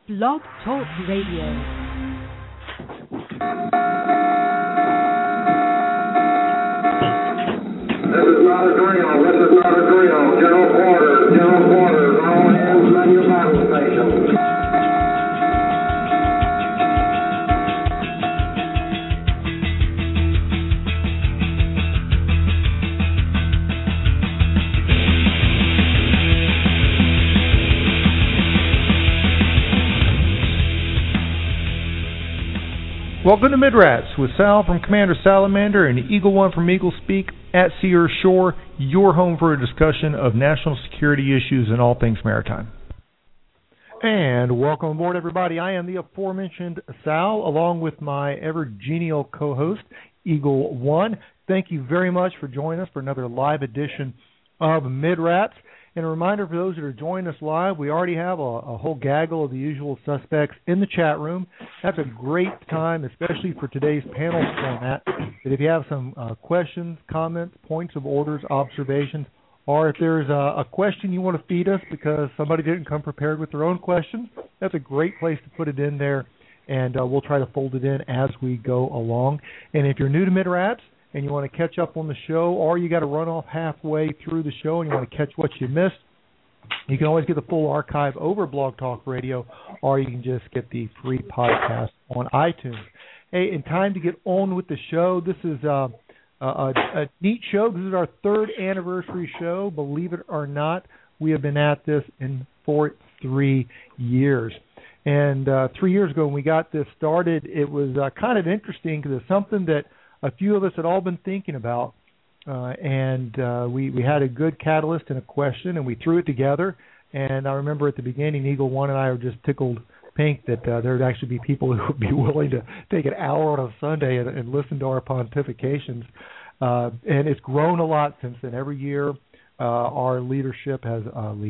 Blog Talk Radio. This is not a drill. This is not a drill. General quarters. General quarters. All hands on your battle stations. Welcome to Midrats with Sal from Commander Salamander and Eagle One from Eagle Speak at Sea or Shore, your home for a discussion of national security issues and all things maritime. And welcome aboard, everybody. I am the aforementioned Sal, along with my ever-genial co-host, Eagle One. Thank you very much for joining us for another live edition of Midrats. And a reminder for those that are joining us live, we already have a whole gaggle of the usual suspects in the chat room. That's a great time, especially for today's panel format, that if you have some questions, comments, points of orders, observations, or if there's a question you want to feed us because somebody didn't come prepared with their own questions, that's a great place to put it in there, and we'll try to fold it in as we go along. And if you're new to Midrats, and you want to catch up on the show, or you got to run off halfway through the show and you want to catch what you missed, you can always get the full archive over Blog Talk Radio, or you can just get the free podcast on iTunes. Hey, in time to get on with the show, this is a neat show. This is our third anniversary show. Believe it or not, we have been at this for 3 years. And 3 years ago when we got this started, it was kind of interesting because it's something that a few of us had all been thinking about, and we had a good catalyst and a question, and we threw it together. And I remember at the beginning, Eagle One and I were just tickled pink that there would actually be people who would be willing to take an hour on a Sunday and listen to our pontifications. And it's grown a lot since then. Every year, our leadership has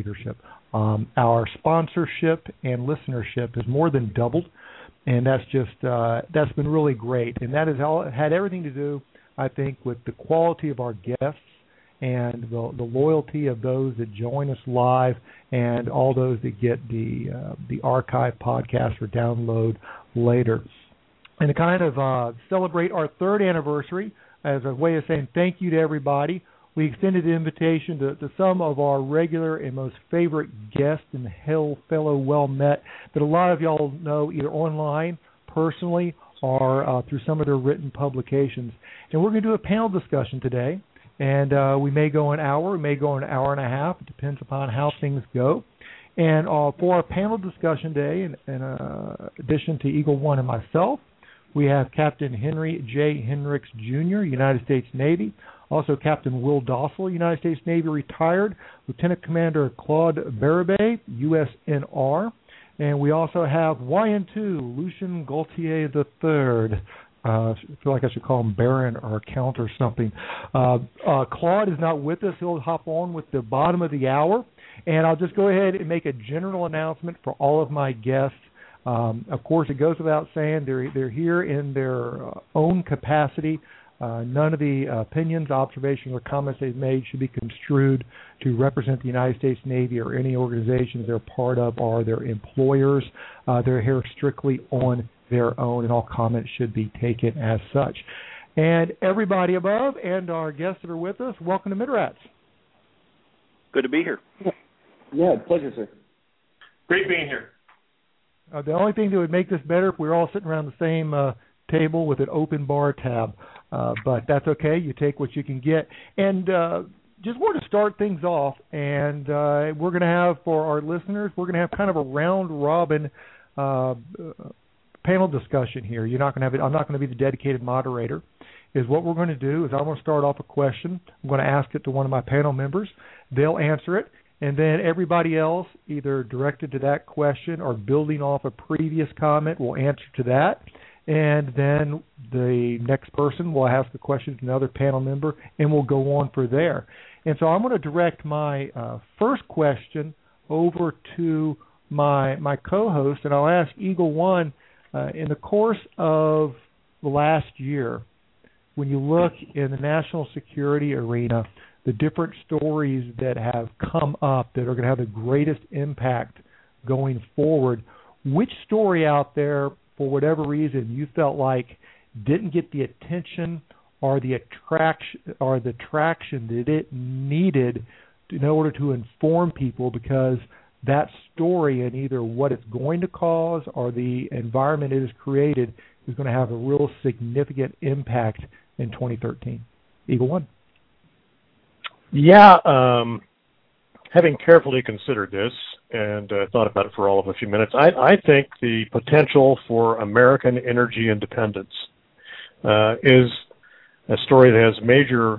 our sponsorship and listenership has more than doubled. And that's been really great. And that has had everything to do, I think, with the quality of our guests and the loyalty of those that join us live and all those that get the archive podcast or download later. And to kind of celebrate our third anniversary as a way of saying thank you to everybody, we extended the invitation to some of our regular and most favorite guests and fellow well-met that a lot of y'all know either online, personally, or through some of their written publications. And we're going to do a panel discussion today, and we may go an hour, we may go an hour and a half. It depends upon how things go. And for our panel discussion today, in addition to Eagle One and myself, we have Captain Henry J. Hendricks, Jr., United States Navy. Also, Captain Will Dossel, United States Navy, retired. Lieutenant Commander Claude Barabé, USNR. And we also have YN2, Lucien Gaultier III. I feel like I should call him Baron or Count or something. Claude is not with us. He'll hop on with the bottom of the hour. And I'll just go ahead and make a general announcement for all of my guests. Of course, it goes without saying they're here in their own capacity. None of the opinions, observations, or comments they've made should be construed to represent the United States Navy or any organizations they're part of or their employers. They're here strictly on their own, and all comments should be taken as such. And everybody above and our guests that are with us, welcome to Midrats. Good to be here. Yeah, pleasure, sir. Great being here. The only thing that would make this better if we were all sitting around the same table with an open bar tab. But that's okay. You take what you can get. And just want to start things off, and we're going to have, for our listeners, we're going to have kind of a round-robin panel discussion here. You're not going to have it. I'm not going to be the dedicated moderator. Is what we're going to do is I'm going to start off a question. I'm going to ask it to one of my panel members. They'll answer it. And then everybody else, either directed to that question or building off a previous comment, will answer to that. And then the next person will ask the question to another panel member, and we'll go on for there. And so I'm going to direct my first question over to my co-host, and I'll ask Eagle One, in the course of the last year, when you look in the national security arena, the different stories that have come up that are going to have the greatest impact going forward, which story out there, for whatever reason, you felt like didn't get the attention or the traction that it needed in order to inform people, because that story and either what it's going to cause or the environment it has created is going to have a real significant impact in 2013. Eagle One. Yeah, having carefully considered this and thought about it for all of a few minutes, I think the potential for American energy independence is a story that has major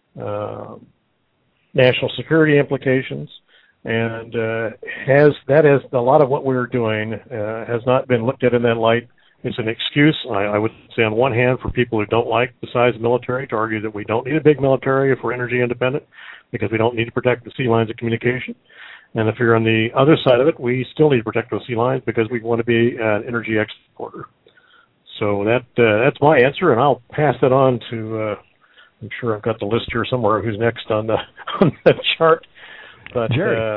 national security implications, and has a lot of what we're doing has not been looked at in that light. It's an excuse, I would say, on one hand, for people who don't like the size of the military to argue that we don't need a big military if we're energy independent, because we don't need to protect the sea lines of communication. And if you're on the other side of it, we still need to protect those sea lines because we want to be an energy exporter. So that's my answer, and I'll pass that on to, I'm sure I've got the list here somewhere, who's next on the chart. But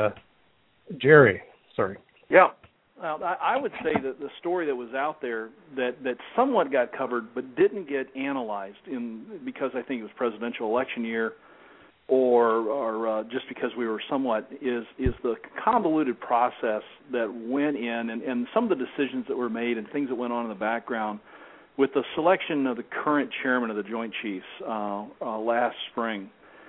Jerry, sorry. Yeah. I would say that the story that was out there that somewhat got covered but didn't get analyzed because I think it was presidential election year or just because we were somewhat is the convoluted process that went in and some of the decisions that were made and things that went on in the background with the selection of the current chairman of the Joint Chiefs last spring.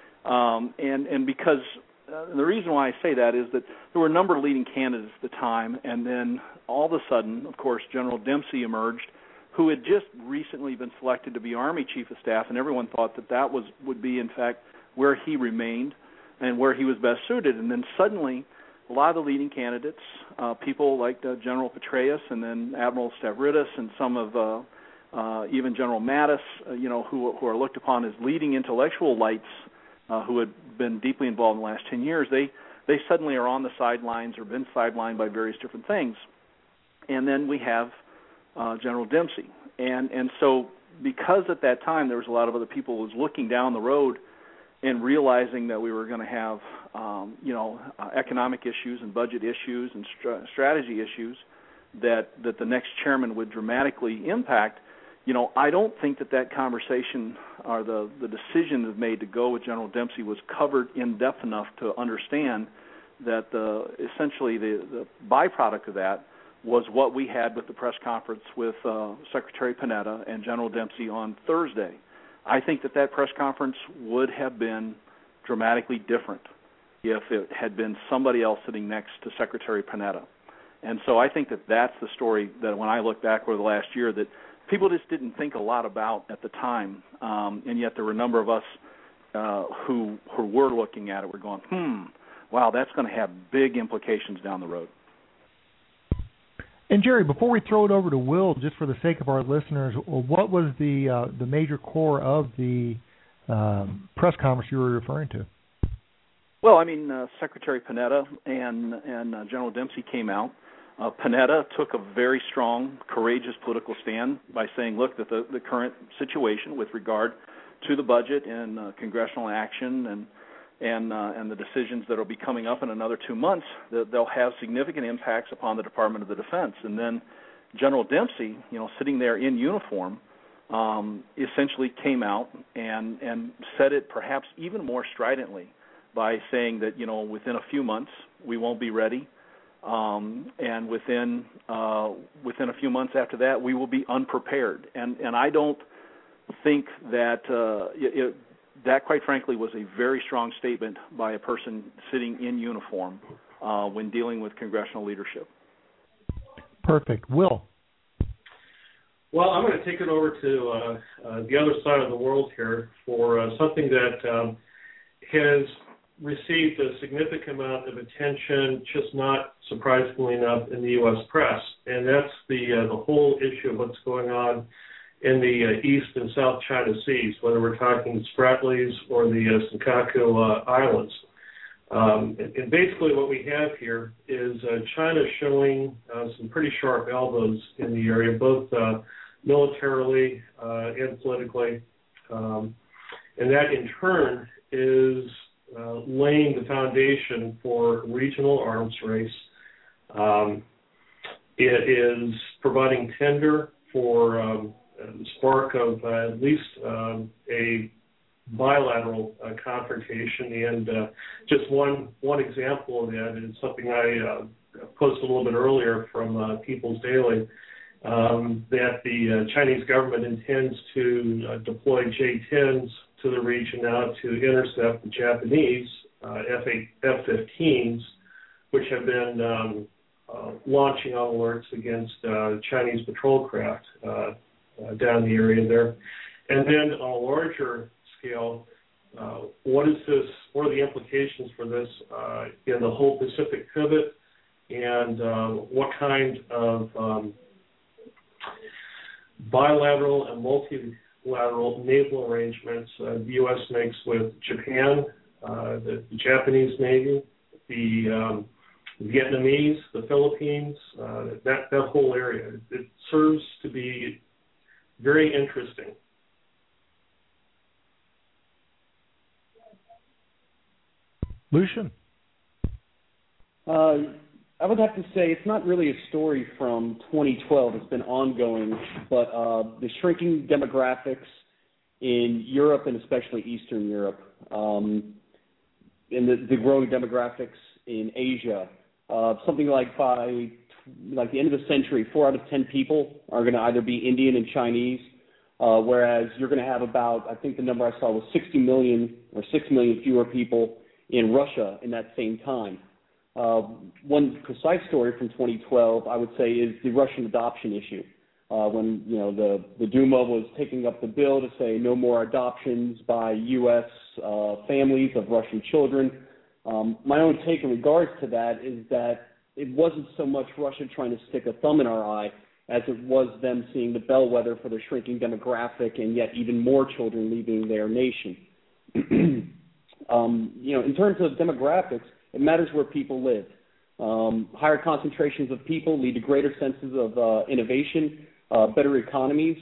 And because the reason why I say that is that there were a number of leading candidates at the time, and then all of a sudden, of course, General Dempsey emerged, who had just recently been selected to be Army Chief of Staff, and everyone thought that would be, in fact, where he remained and where he was best suited. And then suddenly, a lot of the leading candidates, people like General Petraeus and then Admiral Stavridis and some of even General Mattis, who are looked upon as leading intellectual lights, who had been deeply involved in the last 10 years, they suddenly are on the sidelines or been sidelined by various different things. And then we have General Dempsey. And so because at that time there was a lot of other people who was looking down the road and realizing that we were going to have, economic issues and budget issues and strategy issues that the next chairman would dramatically impact, I don't think that conversation or the decision that was made to go with General Dempsey was covered in depth enough to understand that essentially the byproduct of that was what we had with the press conference with Secretary Panetta and General Dempsey on Thursday. I think that press conference would have been dramatically different if it had been somebody else sitting next to Secretary Panetta. And so I think that's the story that when I look back over the last year that people just didn't think a lot about at the time, and yet there were a number of us who were looking at it. We're going, wow, that's going to have big implications down the road. And Jerry, before we throw it over to Will, just for the sake of our listeners, what was the major core of the press conference you were referring to? Well, I mean, Secretary Panetta and General Dempsey came out. Panetta took a very strong, courageous political stand by saying, look, that the current situation with regard to the budget and congressional action and the decisions that will be coming up in another 2 months, they'll have significant impacts upon the Department of the Defense. And then General Dempsey, sitting there in uniform, essentially came out and said it perhaps even more stridently by saying that, within a few months we won't be ready. And within a few months after that, we will be unprepared. And I don't think that that, quite frankly, was a very strong statement by a person sitting in uniform when dealing with congressional leadership. Perfect. Will? Well, I'm going to take it over to the other side of the world here for something that has received a significant amount of attention, just not surprisingly enough, in the U.S. press, and that's the whole issue of what's going on in the East and South China Seas, whether we're talking Spratlys or the Senkaku Islands. And basically what we have here is China showing some pretty sharp elbows in the area, both militarily and politically, and that in turn is laying the foundation for regional arms race. It is providing tender for the spark of at least a bilateral confrontation. And just one example of that is something I posted a little bit earlier from People's Daily, that the Chinese government intends to deploy J-10s to the region now to intercept the Japanese F-15s, which have been launching alerts against Chinese patrol craft down the area there. And then on a larger scale, what are the implications for this in the whole Pacific pivot, and what kind of bilateral and multilateral naval arrangements the U.S. makes with Japan, the Japanese Navy, the Vietnamese, the Philippines, that whole area. It serves to be very interesting. Lucian? I would have to say it's not really a story from 2012. It's been ongoing, but the shrinking demographics in Europe and especially Eastern Europe, and the growing demographics in Asia, something like by the end of the century, 4 out of 10 people are going to either be Indian and Chinese, whereas you're going to have about, I think the number I saw was 60 million or 6 million fewer people in Russia in that same time. One precise story from 2012, I would say, is the Russian adoption issue. When the Duma was taking up the bill to say no more adoptions by U.S. families of Russian children. My own take in regards to that is that it wasn't so much Russia trying to stick a thumb in our eye as it was them seeing the bellwether for their shrinking demographic and yet even more children leaving their nation. In terms of demographics, it matters where people live. Higher concentrations of people lead to greater senses of innovation, better economies.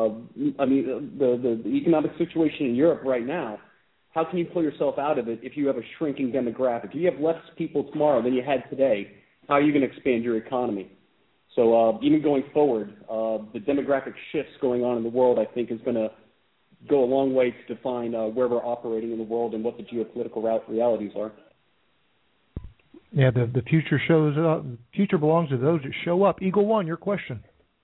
The economic situation in Europe right now, how can you pull yourself out of it if you have a shrinking demographic? If you have less people tomorrow than you had today, how are you going to expand your economy? So even going forward, the demographic shifts going on in the world, I think, is going to go a long way to define where we're operating in the world and what the geopolitical realities are. Yeah, the future shows up. Future belongs to those that show up. Eagle One, your question.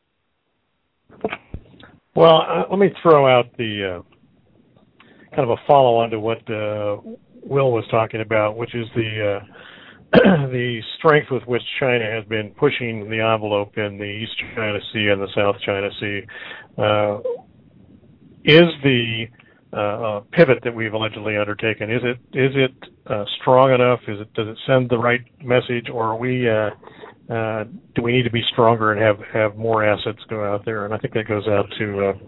Well, let me throw out the kind of a follow-on to what Will was talking about, which is the the strength with which China has been pushing the envelope in the East China Sea and the South China Sea. Is the pivot that we've allegedly undertaken, is it strong enough? Does it send the right message, or are we do we need to be stronger and have more assets go out there? And I think that goes out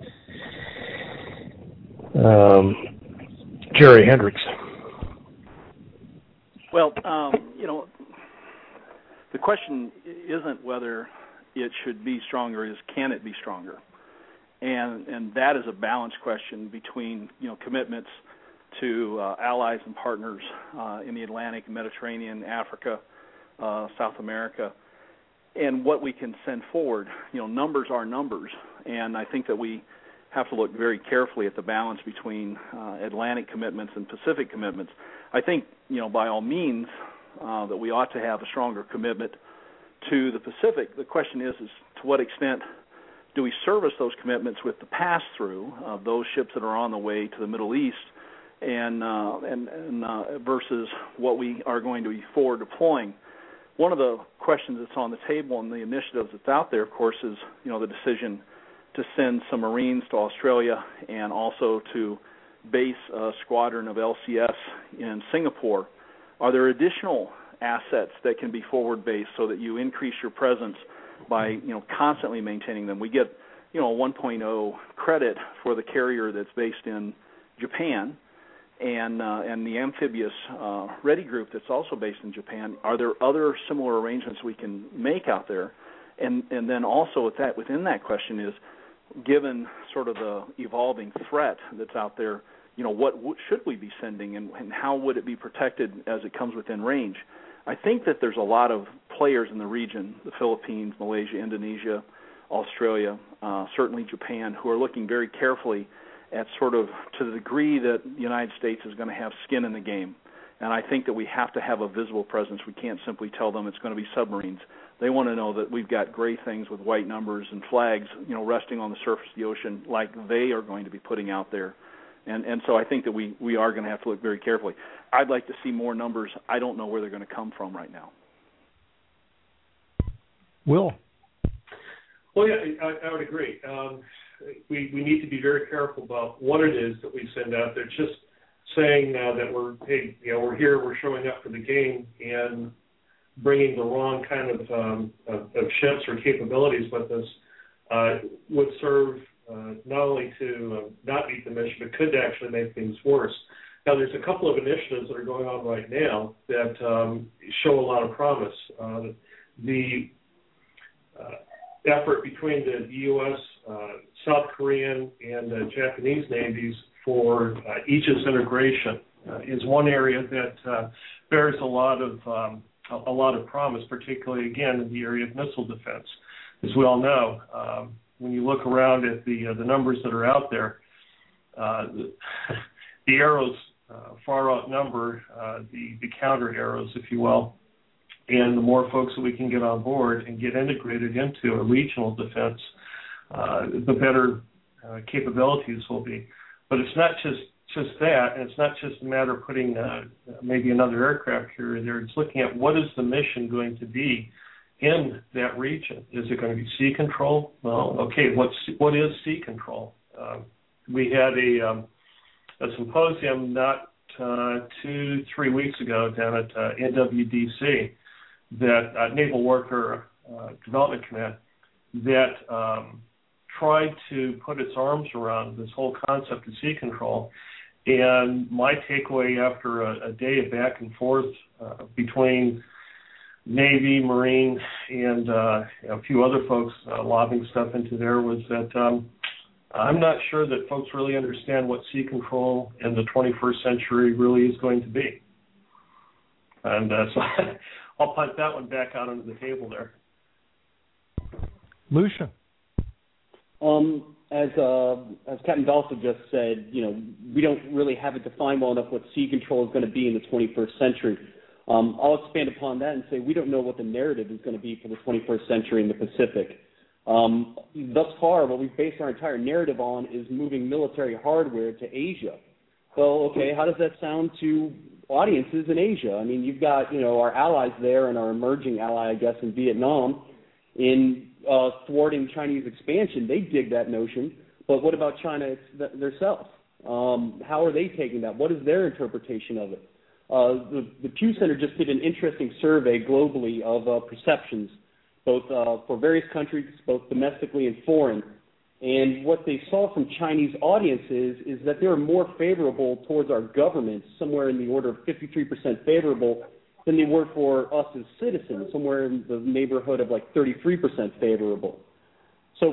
to Jerry Hendricks. Well, the question isn't whether it should be stronger, is can it be stronger? And that is a balanced question between commitments to allies and partners in the Atlantic, Mediterranean, Africa, South America, and what we can send forward. Numbers are numbers, and I think that we have to look very carefully at the balance between Atlantic commitments and Pacific commitments. I think by all means that we ought to have a stronger commitment to the Pacific. The question is to what extent do we service those commitments with the pass-through of those ships that are on the way to the Middle East, and versus what we are going to be forward deploying? One of the questions that's on the table and the initiatives that's out there, of course, is the decision to send some Marines to Australia and also to base a squadron of LCS in Singapore. Are there additional assets that can be forward based so that you increase your presence by constantly maintaining them? We get a 1.0 credit for the carrier that's based in Japan, and the amphibious Ready Group that's also based in Japan. Are there other similar arrangements we can make out there? And then also within that question is, given sort of the evolving threat that's out there, what should we be sending, and how would it be protected as it comes within range? I think that there's a lot of players in the region, the Philippines, Malaysia, Indonesia, Australia, certainly Japan, who are looking very carefully at sort of to the degree that the United States is going to have skin in the game. And I think that we have to have a visible presence. We can't simply tell them it's going to be submarines. They want to know that we've got gray things with white numbers and flags, resting on the surface of the ocean like they are going to be putting out there. And so I think that we are going to have to look very carefully. I'd like to see more numbers. I don't know where they're going to come from right now. Will? Well, yeah, I would agree. We need to be very careful about what it is that we send out there. Just saying that we're here, we're showing up for the game, and bringing the wrong kind of ships or capabilities with us would serve not only to not meet the mission, but could actually make things worse. Now, there's a couple of initiatives that are going on right now that show a lot of promise. The effort between the U.S., South Korean, and Japanese navies for Aegis integration is one area that bears a lot of promise, particularly again in the area of missile defense. As we all know, when you look around at the numbers that are out there, the arrows far outnumber the counter arrows, if you will. And the more folks that we can get on board and get integrated into a regional defense, the better capabilities will be. But it's not just that, and it's not just a matter of putting maybe another aircraft carrier there. It's looking at what is the mission going to be in that region. Is it going to be sea control? Well, okay, what is sea control? We had a symposium not 2-3 weeks ago down at NWDC, that Naval Warfare Development Command, that tried to put its arms around this whole concept of sea control. And my takeaway after a day of back and forth between Navy, Marine, and a few other folks lobbing stuff into there was that I'm not sure that folks really understand what sea control in the 21st century really is going to be. And so I'll punt that one back out onto the table there. Lucian. As Captain Balsa just said, we don't really have it defined well enough what sea control is going to be in the 21st century. I'll expand upon that and say we don't know what the narrative is going to be for the 21st century in the Pacific. Thus far, what we've based our entire narrative on is moving military hardware to Asia. Well, okay, how does that sound to audiences in Asia? I mean, you've got, our allies there and our emerging ally, I guess, in Vietnam, in thwarting Chinese expansion. They dig that notion. But what about China themselves? How are they taking that? What is their interpretation of it? The Pew Center just did an interesting survey globally of perceptions, both for various countries, both domestically and foreign. And what they saw from Chinese audiences is that they were more favorable towards our government, somewhere in the order of 53% favorable, than they were for us as citizens, somewhere in the neighborhood of like 33% favorable. So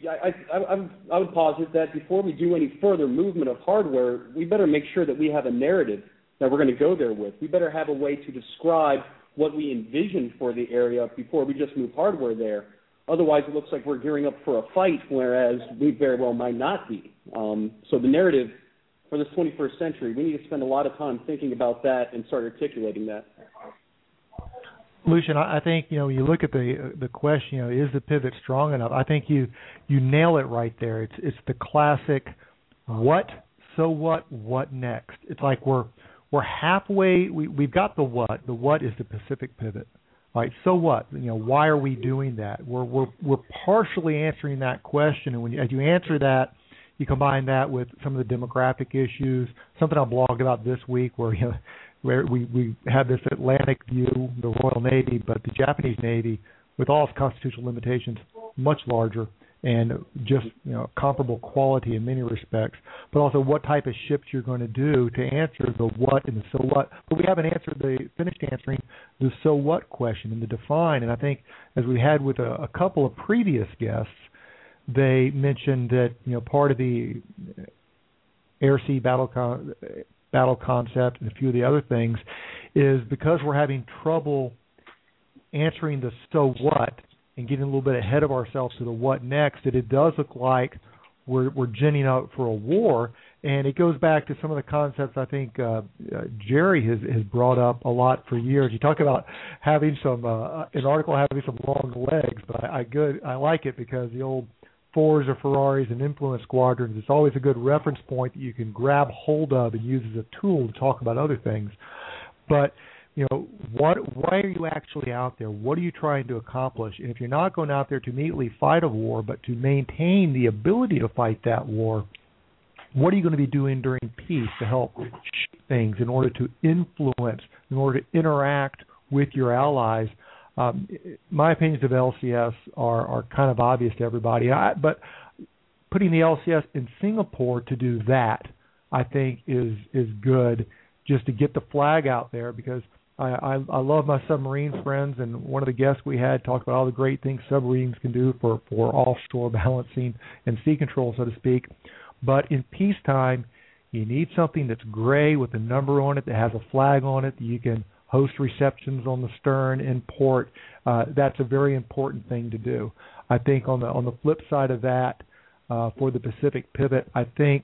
I would posit that before we do any further movement of hardware, we better make sure that we have a narrative that we're going to go there with. We better have a way to describe what we envision for the area before we just move hardware there. Otherwise, it looks like we're gearing up for a fight, whereas we very well might not be. So the narrative for this 21st century, we need to spend a lot of time thinking about that and start articulating that. Lucian, I think, you look at the question, is the pivot strong enough? I think you nail it right there. It's the classic what, so what next? It's like we're halfway, we've got the what. The what is the Pacific pivot. Right, so what? Why are we doing that? We're partially answering that question, and as you answer that, you combine that with some of the demographic issues. Something I blogged about this week, where we have this Atlantic view, the Royal Navy, but the Japanese Navy, with all its constitutional limitations, much larger and just comparable quality in many respects. But also, what type of ships you're going to do to answer the what and the so what. But we haven't finished answering the so what question and the define. And I think, as we had with a couple of previous guests, they mentioned that part of the air-sea battle concept and a few of the other things is because we're having trouble answering the so what and getting a little bit ahead of ourselves to the what next, that it does look like we're ginning up for a war. And it goes back to some of the concepts I think Jerry has brought up a lot for years. You talk about having some an article having some long legs, but I like it because the old Fords or Ferraris and influence squadrons, it's always a good reference point that you can grab hold of and use as a tool to talk about other things. But why are you actually out there? What are you trying to accomplish? And if you're not going out there to immediately fight a war, but to maintain the ability to fight that war, what are you going to be doing during peace to help shape things in order to influence, in order to interact with your allies? My opinions of LCS are kind of obvious to everybody, but putting the LCS in Singapore to do that, I think, is good, just to get the flag out there, because I love my submarine friends, and one of the guests we had talked about all the great things submarines can do for offshore balancing and sea control, so to speak. But in peacetime, you need something that's gray with a number on it, that has a flag on it, that you can host receptions on the stern in port. That's a very important thing to do. I think on the flip side of that, for the Pacific pivot, I think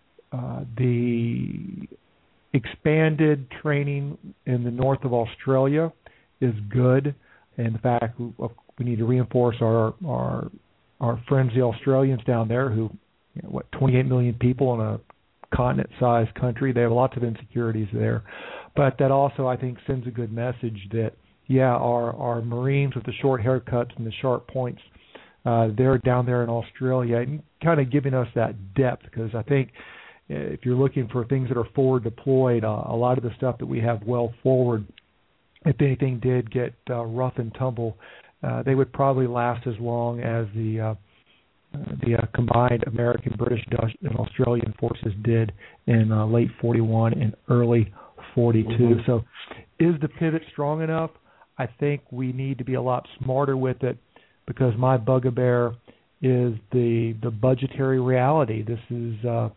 the expanded training in the north of Australia is good. In fact, we need to reinforce our friends, the Australians down there, who 28 million people in a continent-sized country. They have lots of insecurities there. But that also, I think, sends a good message that, our Marines with the short haircuts and the sharp points, they're down there in Australia, and kind of giving us that depth, because I think if you're looking for things that are forward deployed, a lot of the stuff that we have well forward, if anything did get rough and tumble, they would probably last as long as the combined American, British, Dutch, and Australian forces did in late 41 and early 42. Mm-hmm. So is the pivot strong enough? I think we need to be a lot smarter with it, because my bugaboo is the budgetary reality. This is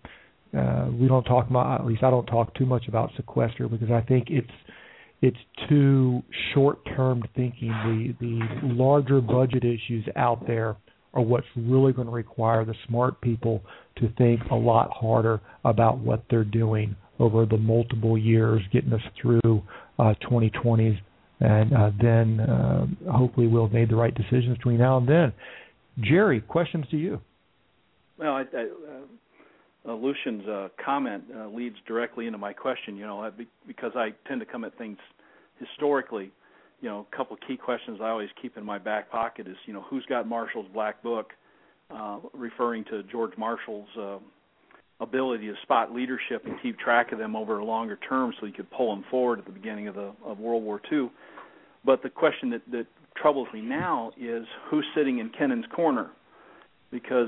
we don't talk about, at least I don't talk too much about sequester, because I think it's too short-term thinking. The larger budget issues out there are what's really going to require the smart people to think a lot harder about what they're doing over the multiple years, getting us through 2020s, and then hopefully we'll have made the right decisions between now and then. Jerry, questions to you. Well, Lucian's comment leads directly into my question, because I tend to come at things historically. A couple of key questions I always keep in my back pocket is, who's got Marshall's Black Book, referring to George Marshall's ability to spot leadership and keep track of them over a longer term so he could pull them forward at the beginning of World War II. But the question that troubles me now is who's sitting in Kennan's corner, because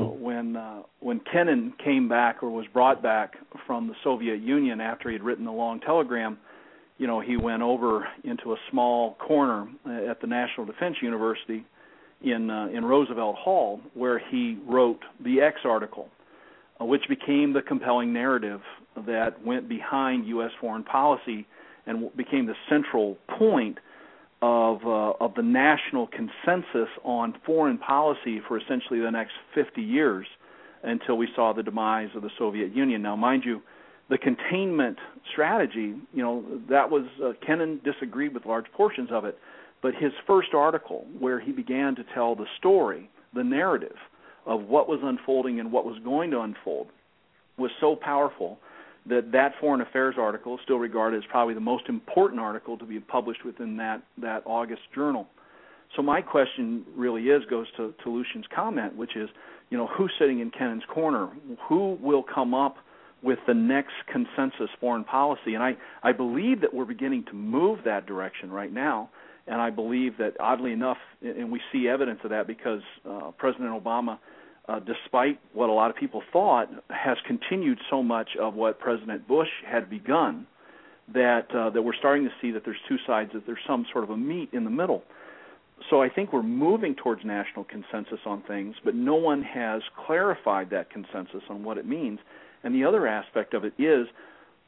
when Kennan came back, or was brought back from the Soviet Union after he had written the long telegram, he went over into a small corner at the National Defense University in Roosevelt Hall, where he wrote the X article, which became the compelling narrative that went behind U.S. foreign policy and became the central point of the national consensus on foreign policy for essentially the next 50 years until we saw the demise of the Soviet Union. Now, mind you, the containment strategy, that was, Kennan disagreed with large portions of it, but his first article, where he began to tell the story, the narrative of what was unfolding and what was going to unfold, was so powerful that foreign affairs article is still regarded as probably the most important article to be published within that August journal. So my question really goes to Lucian's comment, which is, who's sitting in Kennan's corner? Who will come up with the next consensus foreign policy? And I believe that we're beginning to move that direction right now, and I believe that, oddly enough, and we see evidence of that because President Obama, despite what a lot of people thought, has continued so much of what President Bush had begun, that we're starting to see that there's two sides, that there's some sort of a meet in the middle. So I think we're moving towards national consensus on things, but no one has clarified that consensus on what it means. And the other aspect of it is,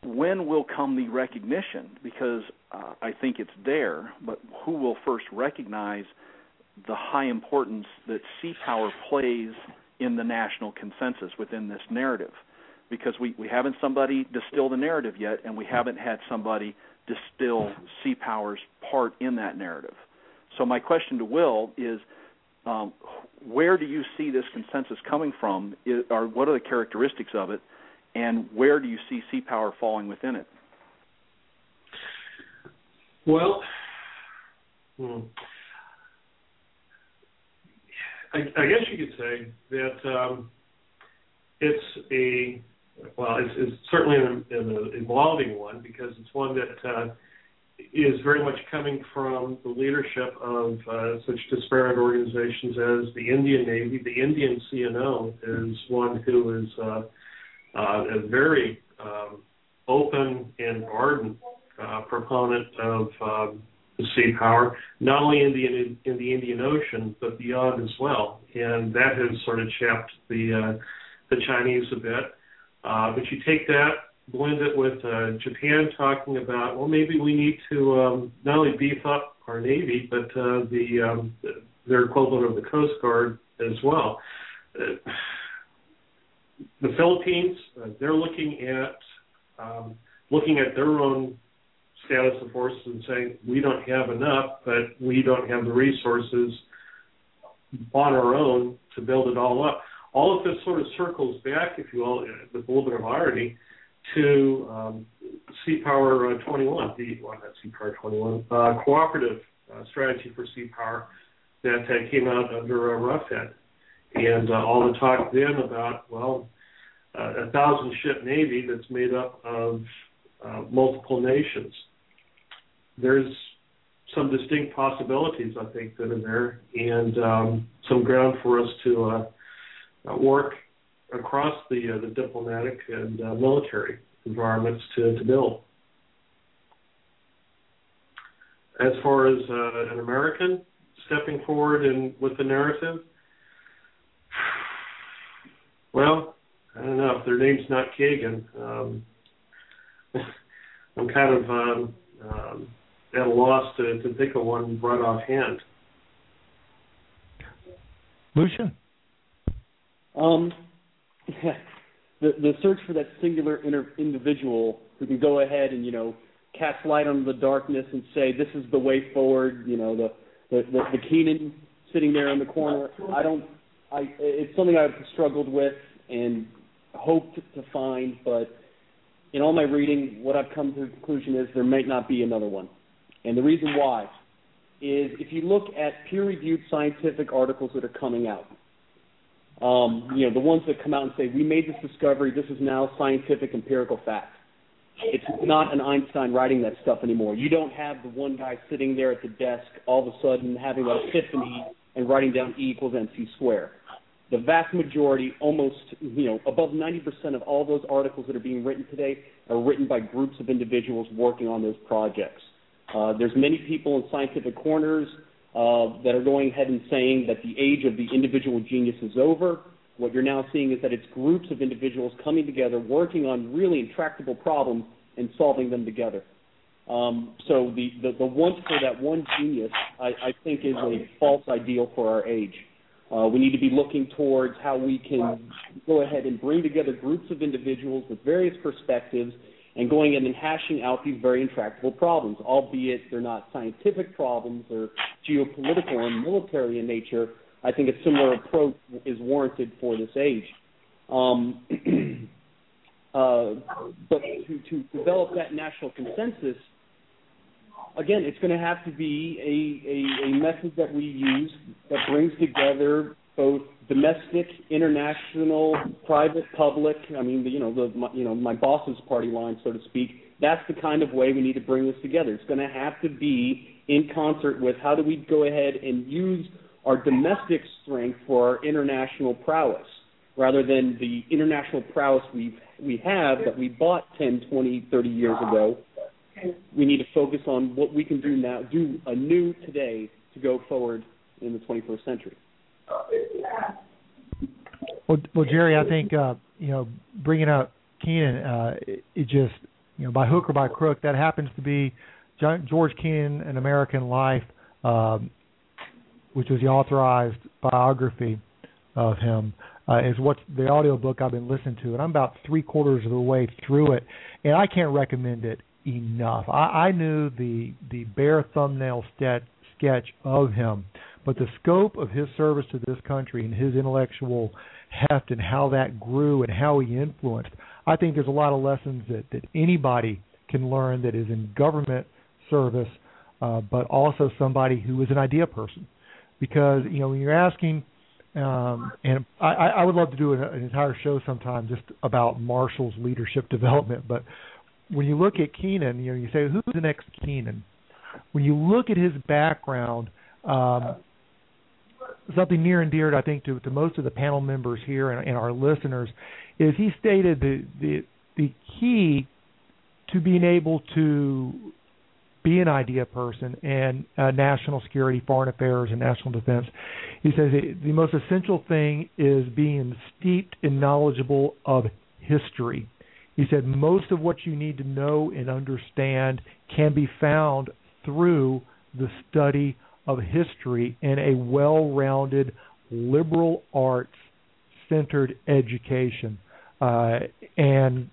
when will come the recognition? Because I think it's there, but who will first recognize the high importance that sea power plays in the national consensus within this narrative? Because we haven't somebody distill the narrative yet, and we haven't had somebody distill sea power's part in that narrative. So my question to Will is, where do you see this consensus coming from, or what are the characteristics of it, and where do you see sea power falling within it? Well, I guess you could say that it's certainly an evolving one, because it's one that is very much coming from the leadership of such disparate organizations as the Indian Navy. The Indian CNO is one who is a very open and ardent proponent of the sea power, not only in the Indian Ocean, but beyond as well. And that has sort of chapped the Chinese a bit. But you take that, blend it with Japan talking about, well, maybe we need to not only beef up our Navy, but their equivalent of the Coast Guard as well. The Philippines, they're looking at their own status of forces and saying, we don't have enough, but we don't have the resources on our own to build it all up. All of this sort of circles back, if you will, with a little bit of irony, to Sea Power 21, not Sea Power 21, cooperative strategy for sea power that came out under Roughead. And all the talk then about, well, a 1,000-ship Navy that's made up of multiple nations. There's some distinct possibilities, I think, that are there, and some ground for us to work across the diplomatic and military environments to build. As far as an American stepping forward and with the narrative, well, I don't know. If their name's not Kagan, I'm kind of at a loss to think of one right offhand. Lucian? The search for that singular individual who can go ahead and, cast light on the darkness and say, this is the way forward, the Keenan sitting there in the corner. It's something I've struggled with and hoped to find, but in all my reading, what I've come to the conclusion is there might not be another one. And the reason why is if you look at peer-reviewed scientific articles that are coming out, the ones that come out and say, we made this discovery, this is now scientific empirical fact. It's not an Einstein writing that stuff anymore. You don't have the one guy sitting there at the desk all of a sudden having an epiphany and writing down E equals MC squared. The vast majority, almost, above 90% of all those articles that are being written today are written by groups of individuals working on those projects. There's many people in scientific corners that are going ahead and saying that the age of the individual genius is over. What you're now seeing is that it's groups of individuals coming together, working on really intractable problems and solving them together. So the want for that one genius, I think, is a false ideal for our age. We need to be looking towards how we can go ahead and bring together groups of individuals with various perspectives and going in and hashing out these very intractable problems, albeit they're not scientific problems or geopolitical and military in nature. I think a similar approach is warranted for this age. But to develop that national consensus, again, it's going to have to be a method that we use that brings together both domestic, international, private, public. I mean, my boss's party line, so to speak. That's the kind of way we need to bring this together. It's going to have to be in concert with how do we go ahead and use our domestic strength for our international prowess, rather than the international prowess we have that we bought 10, 20, 30 years ago. We need to focus on what we can do now, do anew today to go forward in the 21st century. Well, Jerry, I think bringing up Keenan, by hook or by crook, that happens to be George Kennan, An American Life, which was the authorized biography of him, is what the audiobook I've been listening to, and I'm about 3/4 of the way through it, and I can't recommend it enough. I knew the bare thumbnail sketch of him, but the scope of his service to this country and his intellectual heft and how that grew and how he influenced, I think there's a lot of lessons that anybody can learn that is in government service, but also somebody who is an idea person. Because, when you're asking, and I would love to do an entire show sometime just about Marshall's leadership development, but when you look at Kennan, you say, who's the next Kennan? When you look at his background, something near and dear, I think, to most of the panel members here and our listeners, is he stated the key to being able to be an idea person and national security, foreign affairs, and national defense. He says the most essential thing is being steeped and knowledgeable of history. He said most of what you need to know and understand can be found through the study of history in a well-rounded liberal arts-centered education. And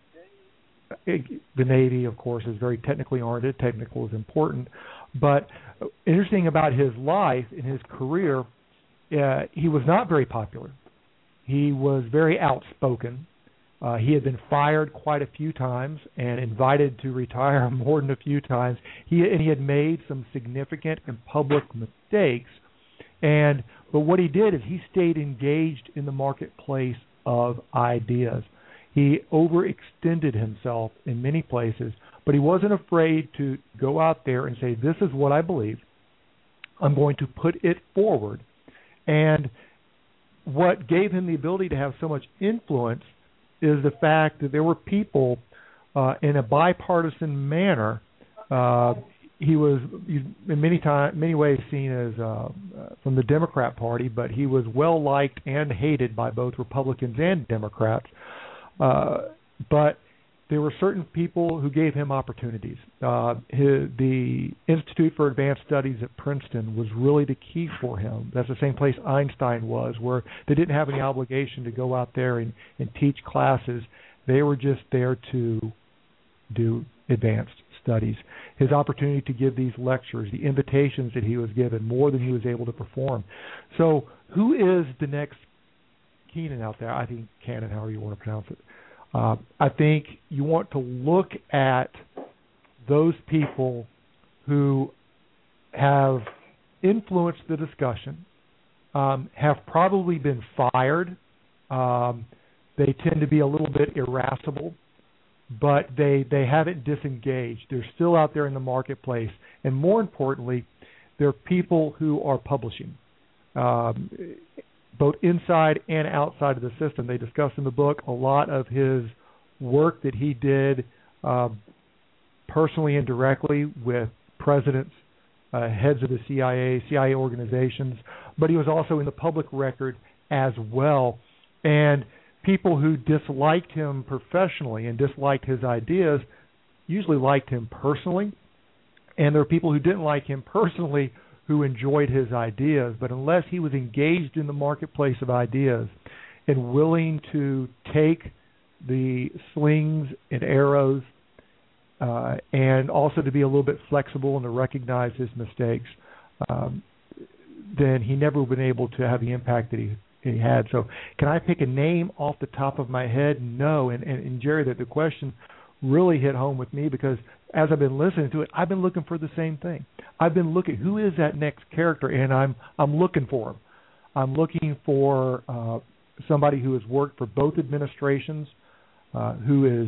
the Navy, of course, is very technically oriented. Technical is important. But interesting about his life and his career, he was not very popular. He was very outspoken. He had been fired quite a few times and invited to retire more than a few times. He had made some significant and public mistakes. But what he did is he stayed engaged in the marketplace of ideas. He overextended himself in many places, but he wasn't afraid to go out there and say, this is what I believe. I'm going to put it forward. And what gave him the ability to have so much influence is the fact that there were people in a bipartisan manner. He was in many ways seen as from the Democrat Party, but he was well liked and hated by both Republicans and Democrats. But there were certain people who gave him opportunities. The Institute for Advanced Studies at Princeton was really the key for him. That's the same place Einstein was, where they didn't have any obligation to go out there and teach classes. They were just there to do advanced studies. His opportunity to give these lectures, the invitations that he was given, more than he was able to perform. So who is the next Kennan out there? I think Cannon, however you want to pronounce it. I think you want to look at those people who have influenced the discussion, have probably been fired. They tend to be a little bit irascible, but they haven't disengaged. They're still out there in the marketplace. And more importantly, they're people who are publishing, both inside and outside of the system. They discuss in the book a lot of his work that he did personally and directly with presidents, heads of the CIA organizations, but he was also in the public record as well. And people who disliked him professionally and disliked his ideas usually liked him personally, and there are people who didn't like him personally who enjoyed his ideas, but unless he was engaged in the marketplace of ideas and willing to take the slings and arrows and also to be a little bit flexible and to recognize his mistakes, then he never would have been able to have the impact that he had. So can I pick a name off the top of my head? No. And Jerry, the question really hit home with me because as I've been listening to it, I've been looking for the same thing. I've been looking, who is that next character, and I'm looking for him. I'm looking for somebody who has worked for both administrations, who is,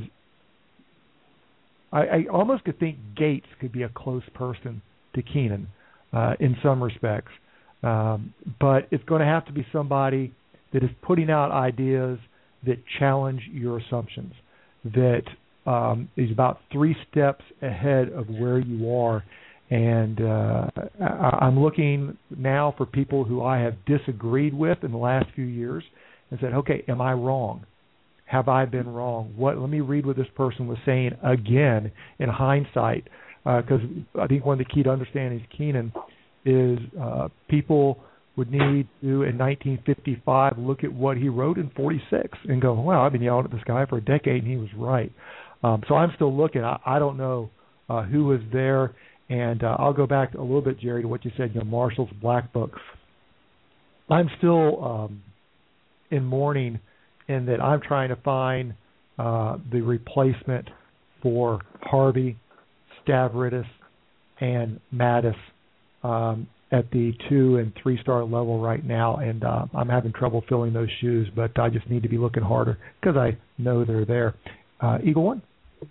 I almost could think Gates could be a close person to Kennan in some respects. But it's going to have to be somebody that is putting out ideas that challenge your assumptions, that is about 3 steps ahead of where you are. And I'm looking now for people who I have disagreed with in the last few years and said, okay, am I wrong? have I been wrong? Let me read what this person was saying again in hindsight, because I think one of the key to understanding Keenan is people would need to, in 1955, look at what he wrote in 46 and go, wow, I've been yelling at this guy for a decade, and he was right. So I'm still looking. I don't know who was there, and I'll go back a little bit, Jerry, to what you said, Marshall's Black Book. I'm still in mourning in that I'm trying to find the replacement for Harvey, Stavridis, and Mattis at the 2- and 3-star level right now, and I'm having trouble filling those shoes, but I just need to be looking harder because I know they're there. Eagle One?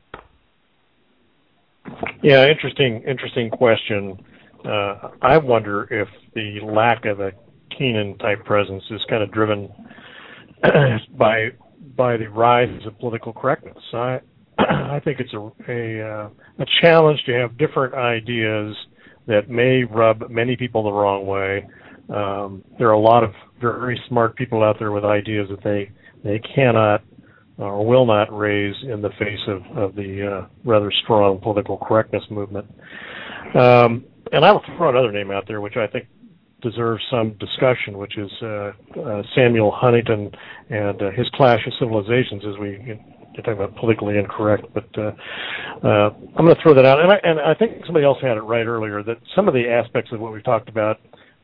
Yeah, interesting question. I wonder if the lack of a Keenan-type presence is kind of driven by the rise of political correctness. I think it's a challenge to have different ideas that may rub many people the wrong way. There are a lot of very smart people out there with ideas that they cannot or will not raise in the face of the rather strong political correctness movement. And I will throw another name out there, which I think deserves some discussion, which is Samuel Huntington and his Clash of Civilizations, as we talk about politically incorrect. But I'm going to throw that out. And I think somebody else had it right earlier, that some of the aspects of what we've talked about,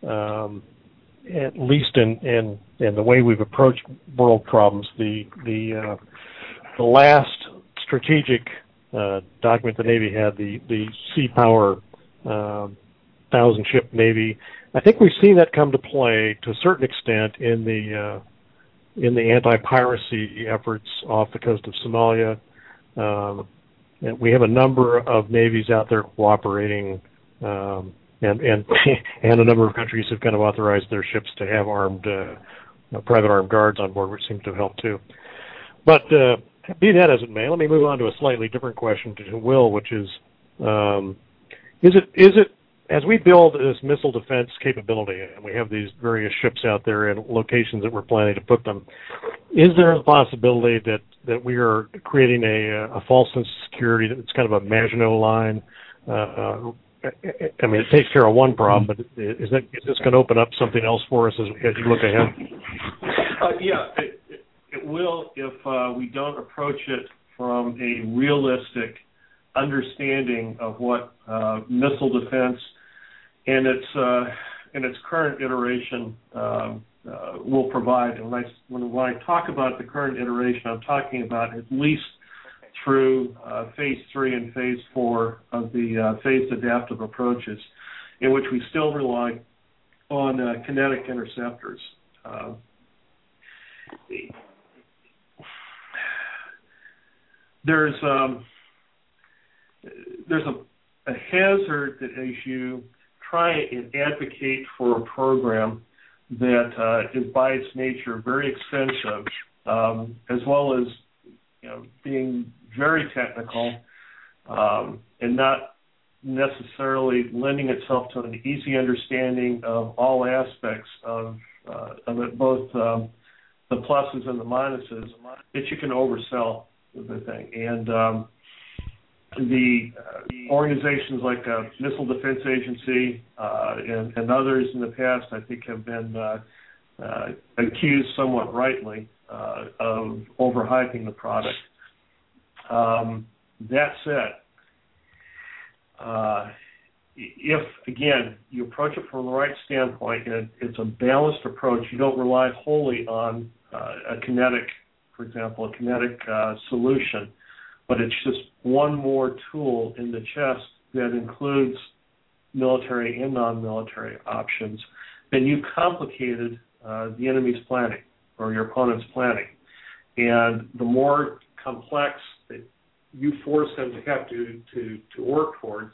at least in the way we've approached world problems, the last strategic document the Navy had, the Sea Power 1,000-ship Navy. I think we've seen that come to play to a certain extent in the anti-piracy efforts off the coast of Somalia. And we have a number of navies out there cooperating, and a number of countries have kind of authorized their ships to have private armed guards on board, which seems to help too. But be that as it may, let me move on to a slightly different question to Will, which is it as we build this missile defense capability, and we have these various ships out there and locations that we're planning to put them, is there a possibility that we are creating a false sense of security, that's kind of a Maginot Line? I mean, it takes care of one problem, but is this going to open up something else for us as you look ahead? Yeah, it will if we don't approach it from a realistic understanding of what missile defense in its current iteration will provide. And when I talk about the current iteration, I'm talking about at least through Phase 3 and Phase 4 of the phased adaptive approaches, in which we still rely on kinetic interceptors. There's a hazard that as you try and advocate for a program that is by its nature very expensive, as well as being very technical and not necessarily lending itself to an easy understanding of all aspects of it, both the pluses and the minuses, that you can oversell the thing. And the organizations like Missile Defense Agency and others in the past, I think, have been accused somewhat rightly of overhyping the product. That said, if, again, you approach it from the right standpoint, and it's a balanced approach, you don't rely wholly on a kinetic, for example, a kinetic solution, but it's just one more tool in the chest that includes military and non-military options, then you complicated the enemy's planning or your opponent's planning. And the more complex that you force them to have to work towards,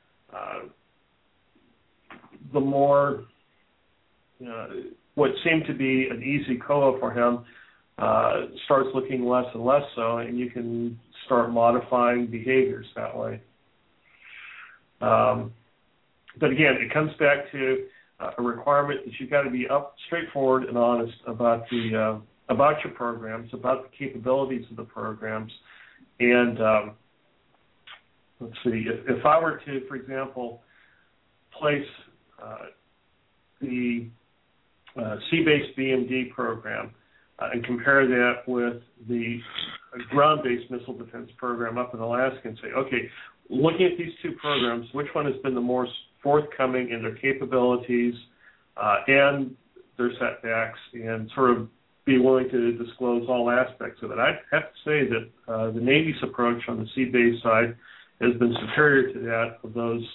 the more what seemed to be an easy COA for him starts looking less and less so, and you can start modifying behaviors that way. But again, it comes back to a requirement that you've got to be straightforward and honest about the about your programs, about the capabilities of the programs. And let's see, if I were to, for example, place the sea-based BMD program and compare that with the ground-based missile defense program up in Alaska and say, okay, looking at these two programs, which one has been the more forthcoming in their capabilities and their setbacks, and sort of be willing to disclose all aspects of it. I'd have to say that the Navy's approach on the sea-based side has been superior to that of those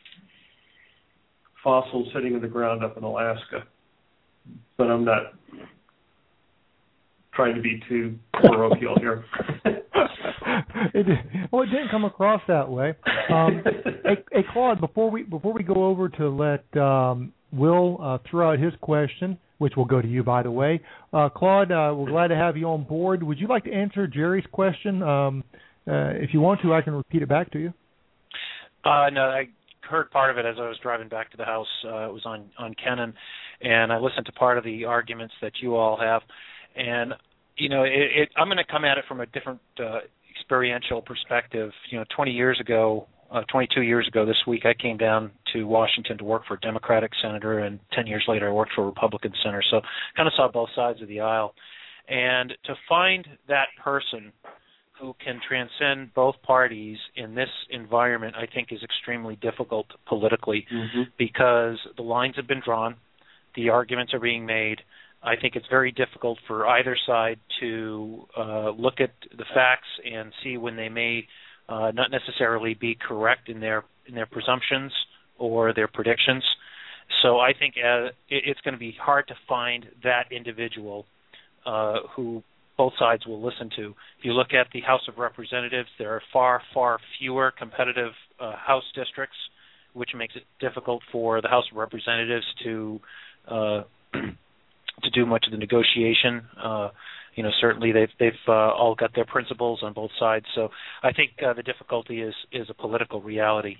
fossils sitting in the ground up in Alaska. But I'm not trying to be too parochial here. It didn't come across that way. Hey, Claude, before we go over to let Will throw out his question, which will go to you, by the way. Claude, we're glad to have you on board. Would you like to answer Jerry's question? If you want to, I can repeat it back to you. No, I heard part of it as I was driving back to the house. It was on Kennan, and I listened to part of the arguments that you all have. And, you know, I'm going to come at it from a different experiential perspective. You know, 22 years ago this week, I came down to Washington to work for a Democratic senator, and 10 years later I worked for a Republican senator, so kind of saw both sides of the aisle. And to find that person who can transcend both parties in this environment, I think, is extremely difficult politically, because the lines have been drawn, the arguments are being made. I think it's very difficult for either side to look at the facts and see when they may not necessarily be correct in their presumptions or their predictions. So I think it's going to be hard to find that individual who both sides will listen to. If you look at the House of Representatives, there are far, far fewer competitive House districts, which makes it difficult for the House of Representatives to do much of the negotiation. You know, certainly they've all got their principles on both sides. So I think the difficulty is a political reality.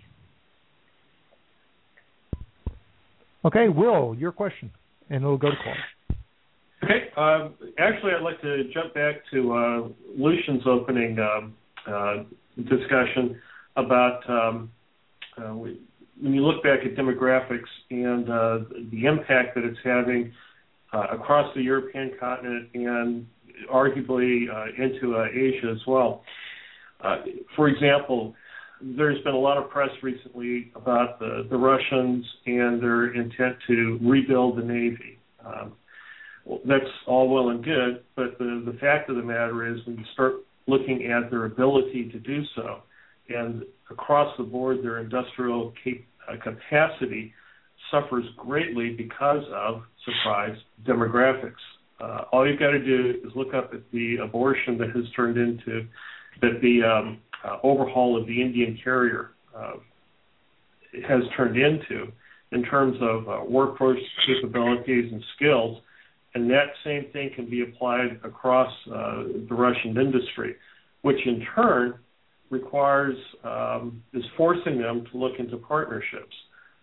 Okay, Will, your question, and we'll go to Claude. Okay. Actually, I'd like to jump back to Lucian's opening discussion about when you look back at demographics and the impact that it's having across the European continent and arguably into Asia as well. For example, there's been a lot of press recently about the Russians and their intent to rebuild the Navy. Well, that's all well and good, but the fact of the matter is when you start looking at their ability to do so, and across the board their industrial capacity suffers greatly because of, surprise, demographics. All you've got to do is look up at the abortion that has turned into, that the overhaul of the Indian Carrier has turned into in terms of workforce capabilities and skills. And that same thing can be applied across the Russian industry, which in turn requires, is forcing them to look into partnerships.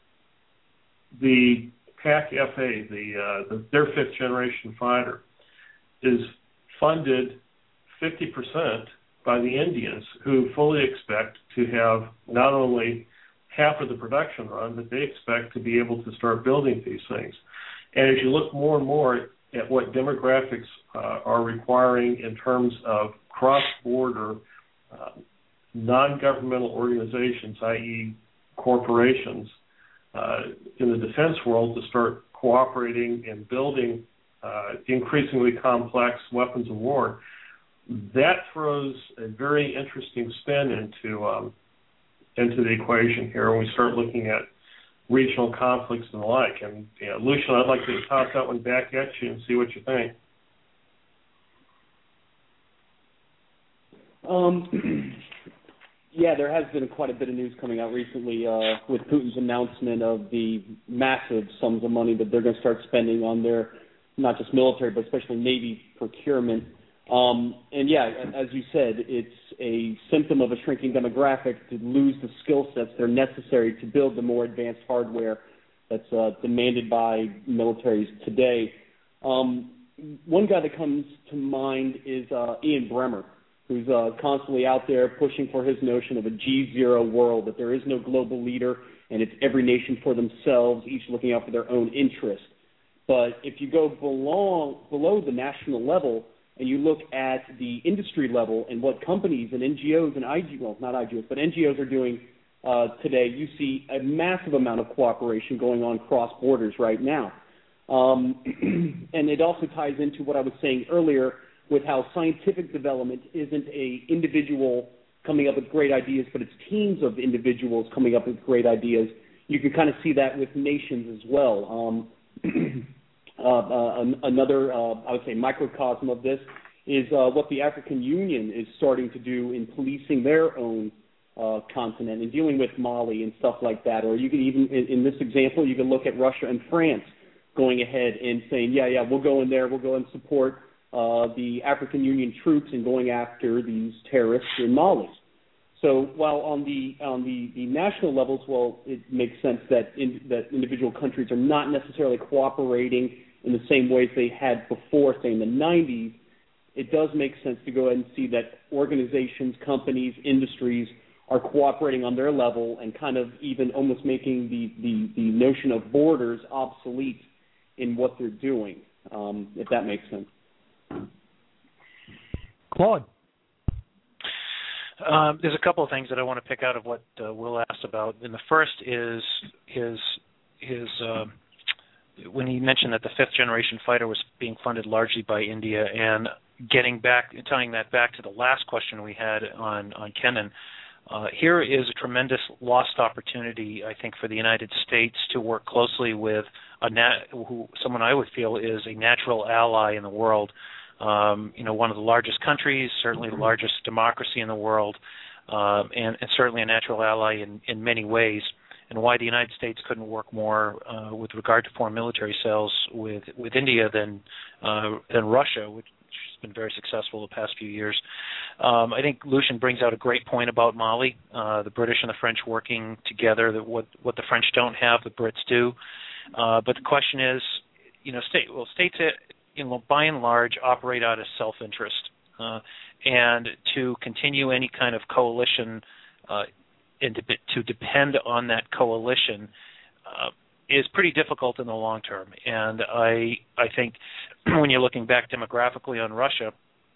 The PAC-FA, their fifth generation fighter, is funded 50% by the Indians, who fully expect to have not only half of the production run, but they expect to be able to start building these things. And as you look more and more at what demographics are requiring in terms of cross-border non-governmental organizations, i.e. corporations, in the defense world to start cooperating and building increasingly complex weapons of war, that throws a very interesting spin into the equation here when we start looking at regional conflicts and the like. And Lucian, I'd like to toss that one back at you and see what you think. Yeah, there has been quite a bit of news coming out recently with Putin's announcement of the massive sums of money that they're going to start spending on their, not just military, but especially Navy procurement. And yeah, as you said, it's a symptom of a shrinking demographic to lose the skill sets that are necessary to build the more advanced hardware that's demanded by militaries today. one guy that comes to mind is Ian Bremmer, who's constantly out there pushing for his notion of a G0 world, that there is no global leader and it's every nation for themselves, each looking out for their own interest. But if you go below the national level and you look at the industry level and what companies and NGOs and NGOs are doing today, you see a massive amount of cooperation going on cross borders right now. And it also ties into what I was saying earlier with how scientific development isn't a individual coming up with great ideas, but it's teams of individuals coming up with great ideas. You can kind of see that with nations as well. Another, I would say, microcosm of this is what the African Union is starting to do in policing their own continent and dealing with Mali and stuff like that. Or you can even, in this example, you can look at Russia and France going ahead and saying, yeah, we'll go in there, we'll go and support the African Union troops in going after these terrorists in Mali. So while on the national levels, well, it makes sense that individual countries are not necessarily cooperating in the same ways they had before, say in the 90s, it does make sense to go ahead and see that organizations, companies, industries are cooperating on their level and kind of even almost making the notion of borders obsolete in what they're doing, if that makes sense. Claude. There's a couple of things that I want to pick out of what Will asked about. And the first is his when he mentioned that the fifth generation fighter was being funded largely by India, and tying that back to the last question we had on Kennan. Here is a tremendous lost opportunity, I think, for the United States to work closely with someone I would feel is a natural ally in the world. One of the largest countries, certainly the largest democracy in the world, and certainly a natural ally in many ways. And why the United States couldn't work more with regard to foreign military sales with India than Russia, which has been very successful the past few years. I think Lucian brings out a great point about Mali, the British and the French working together. That what the French don't have, the Brits do. But the question is, states by and large operate out of self-interest, and to continue any kind of coalition and to depend on that coalition is pretty difficult in the long term. And I think when you're looking back demographically on Russia,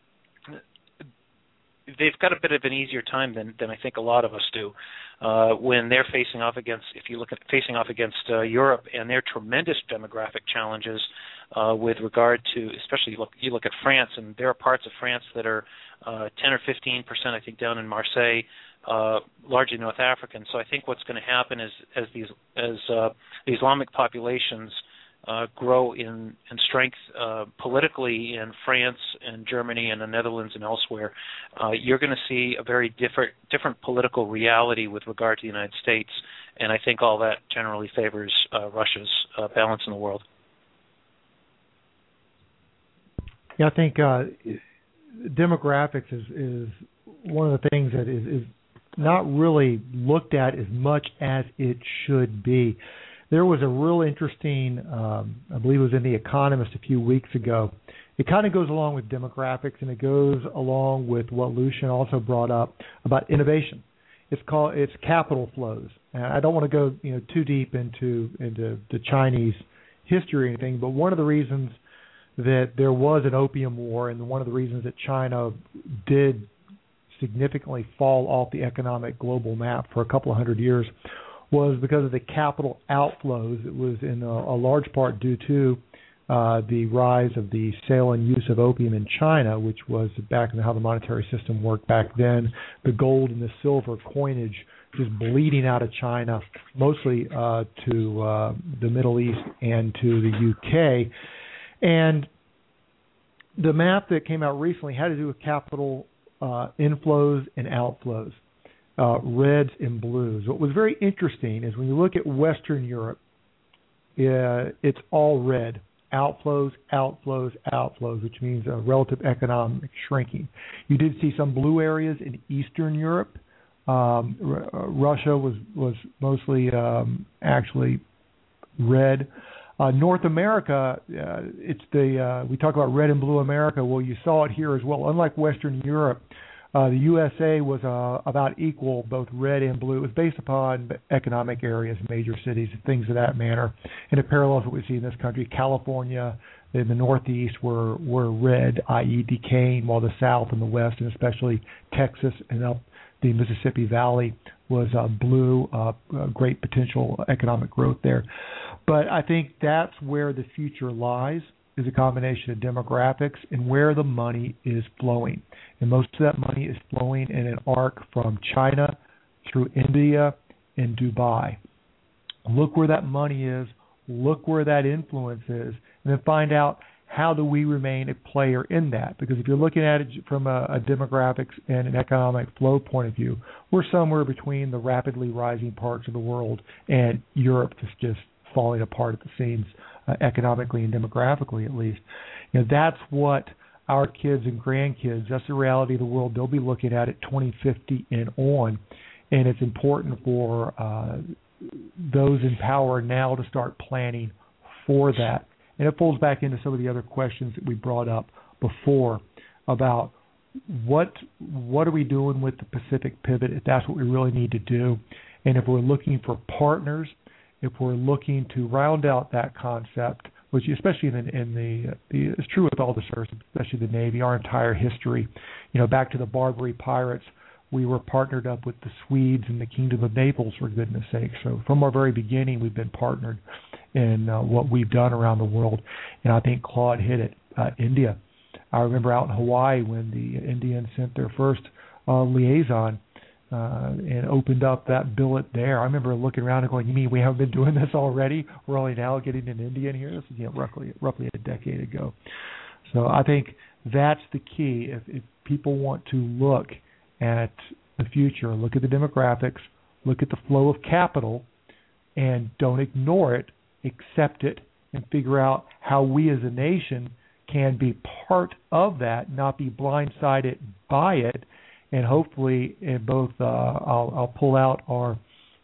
they've got a bit of an easier time than I think a lot of us do when they're facing off against Europe and their tremendous demographic challenges with regard to, especially you look at France, and there are parts of France that are 10 or 15%, I think, down in Marseille, largely North African. So I think what's going to happen is as the Islamic populations grow in strength politically in France and Germany and the Netherlands and elsewhere, you're going to see a very different political reality with regard to the United States, and I think all that generally favors Russia's balance in the world. Yeah, I think demographics is one of the things that is not really looked at as much as it should be. There was a real interesting, I believe it was in The Economist a few weeks ago. It kind of goes along with demographics, and it goes along with what Lucian also brought up about innovation. It's capital flows. And I don't want to go too deep into the Chinese history or anything, but one of the reasons that there was an opium war, and one of the reasons that China did significantly fall off the economic global map for a couple of hundred years, was because of the capital outflows. It was in a large part due to the rise of the sale and use of opium in China, which was back in how the monetary system worked back then. The gold and the silver coinage just bleeding out of China, mostly to the Middle East and to the UK. And the map that came out recently had to do with capital inflows and outflows, reds and blues. What was very interesting is when you look at Western Europe, it's all red. Outflows, outflows, outflows, which means a relative economic shrinking. You did see some blue areas in Eastern Europe. Russia was mostly actually red. North America, it's we talk about red and blue America. Well, you saw it here as well. Unlike Western Europe, the USA was about equal, both red and blue. It was based upon economic areas, major cities, things of that manner. And it parallels what we see in this country. California in the Northeast were red, i.e. decaying, while the South and the West, and especially Texas and up the Mississippi Valley, was blue, great potential economic growth there. But I think that's where the future lies, is a combination of demographics and where the money is flowing. And most of that money is flowing in an arc from China through India and Dubai. Look where that money is, look where that influence is, and then find out how do we remain a player in that. Because if you're looking at it from a demographics and an economic flow point of view, we're somewhere between the rapidly rising parts of the world and Europe just falling apart at the seams, economically and demographically at least. That's what our kids and grandkids, that's the reality of the world they'll be looking at 2050 and on. And it's important for those in power now to start planning for that. And it falls back into some of the other questions that we brought up before about what are we doing with the Pacific pivot, if that's what we really need to do. And if we're looking for partners, if we're looking to round out that concept, which especially it's true with all the services, especially the Navy, our entire history, back to the Barbary pirates, we were partnered up with the Swedes and the Kingdom of Naples, for goodness sake. So from our very beginning, we've been partnered in what we've done around the world. And I think Claude hit it. India. I remember out in Hawaii when the Indians sent their first liaison and opened up that billet there. I remember looking around and going, you mean we haven't been doing this already? We're only now getting an Indian here? This is roughly a decade ago. So I think that's the key. If people want to look at the future, look at the demographics, look at the flow of capital, and don't ignore it, accept it, and figure out how we as a nation can be part of that, not be blindsided by it, and hopefully in both, I'll pull out our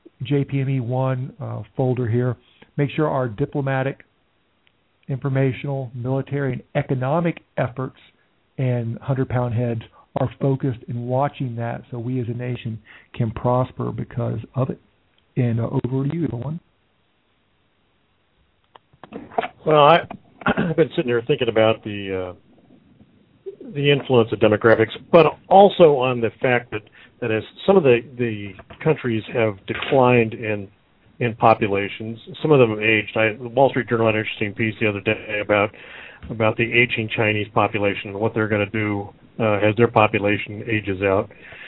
JPME1 folder here, make sure our diplomatic, informational, military, and economic efforts and 100-pound heads are focused in watching that so we as a nation can prosper because of it. And over to you, Evelyn. Well, I've been sitting here thinking about the influence of demographics, but also on the fact that as some of the countries have declined in populations, some of them have aged. The Wall Street Journal had an interesting piece the other day about the aging Chinese population and what they're going to do as their population ages out.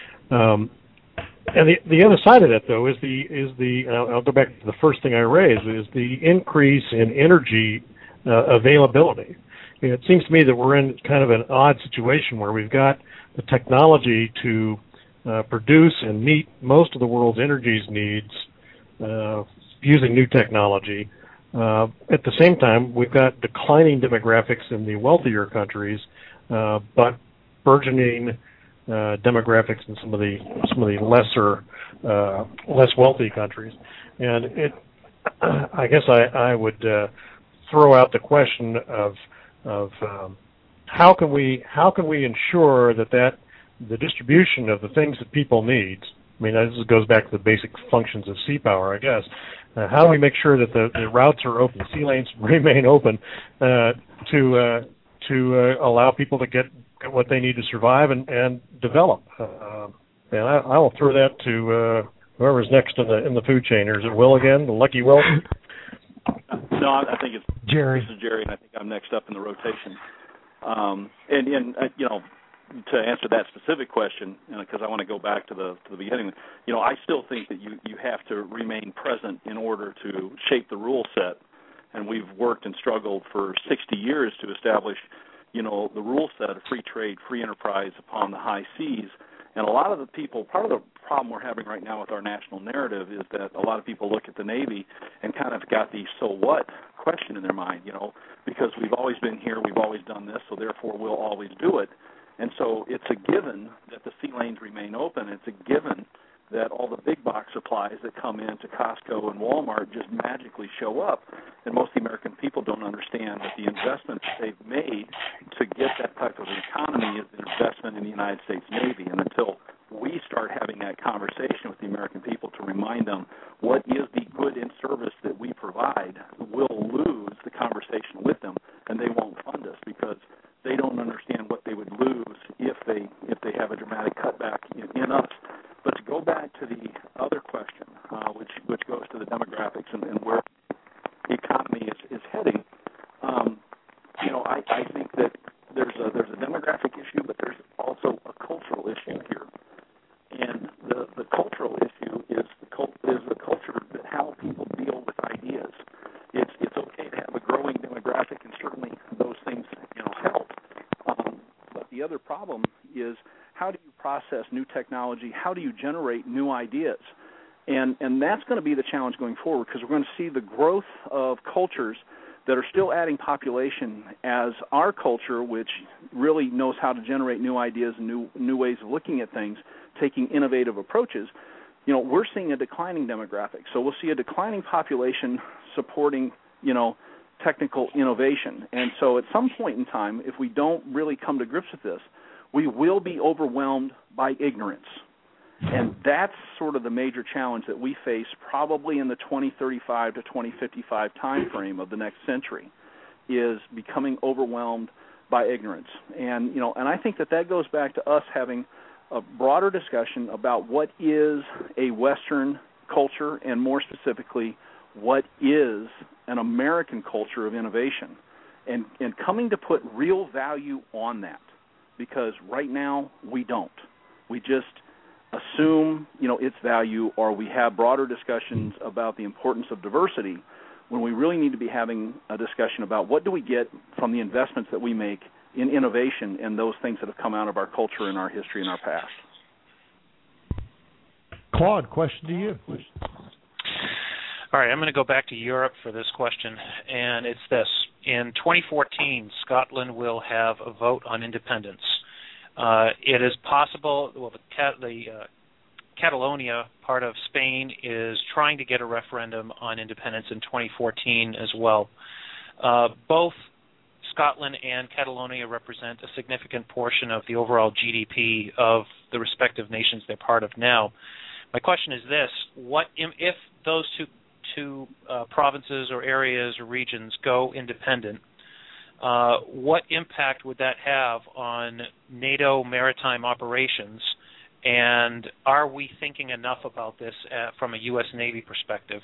And the other side of that, though, is I'll go back to the first thing I raised, is the increase in energy availability. It seems to me that we're in kind of an odd situation where we've got the technology to produce and meet most of the world's energy needs using new technology. At the same time, we've got declining demographics in the wealthier countries, but burgeoning demographics in some of the lesser, less wealthy countries. And I guess I would throw out the question of how can we ensure that the distribution of the things that people need. I mean, this goes back to the basic functions of sea power, I guess. How do we make sure that the routes are open, sea lanes remain open to allow people to get what they need to survive and develop? And I will throw that to whoever's next in the food chain. Or is it Will again, the lucky Will? No, I think it's Jerry. This is Jerry, and I think I'm next up in the rotation. To answer that specific question, because I want to go back to the beginning, I still think that you have to remain present in order to shape the rule set. And we've worked and struggled for 60 years to establish, the rule set of free trade, free enterprise upon the high seas. And a lot of the people, part of the problem we're having right now with our national narrative is that a lot of people look at the Navy and kind of got the so what question in their mind, because we've always been here, we've always done this, so therefore we'll always do it. And so it's a given that the sea lanes remain open. It's a given that all the big box supplies that come into Costco and Walmart just magically show up. And most American people don't understand that the investment that they've made to get that type of economy is an investment in the United States Navy. And until we start having that conversation with the American people to remind them what is the good in service that we provide, we'll lose the conversation with them, and they won't fund us because they don't understand what they would lose if they have a dramatic cutback in us. But to go back to the other question, which goes to the demographics and where the economy is heading, I think that there's a demographic issue, but there's also a cultural issue here. And the cultural issue is the culture that how people deal with ideas. It's okay to have a growing demographic, and certainly those things help. But the other problem is, how do you process new technology? How do you generate new ideas? And that's going to be the challenge going forward, because we're going to see the growth of cultures that are still adding population as our culture, which really knows how to generate new ideas and new ways of looking at things, taking innovative approaches. We're seeing a declining demographic. So we'll see a declining population supporting, technical innovation. And so at some point in time, if we don't really come to grips with this, we will be overwhelmed by ignorance. And that's sort of the major challenge that we face probably in the 2035 to 2055 time frame of the next century, is becoming overwhelmed by ignorance. And I think that goes back to us having a broader discussion about what is a Western culture, and more specifically, what is an American culture of innovation, and coming to put real value on that, because right now we don't. We just assume, its value, or we have broader discussions about the importance of diversity, when we really need to be having a discussion about what do we get from the investments that we make in innovation and those things that have come out of our culture and our history and our past. Claude, question to you. All right, I'm going to go back to Europe for this question, and it's this. In 2014, Scotland will have a vote on independence. It is possible, the Catalonia, part of Spain, is trying to get a referendum on independence in 2014 as well. Both Scotland and Catalonia represent a significant portion of the overall GDP of the respective nations they're part of now. My question is this: what if those two provinces or areas or regions go independent? What impact would that have on NATO maritime operations? And are we thinking enough about this from a U.S. Navy perspective?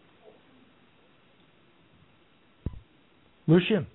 Lucian.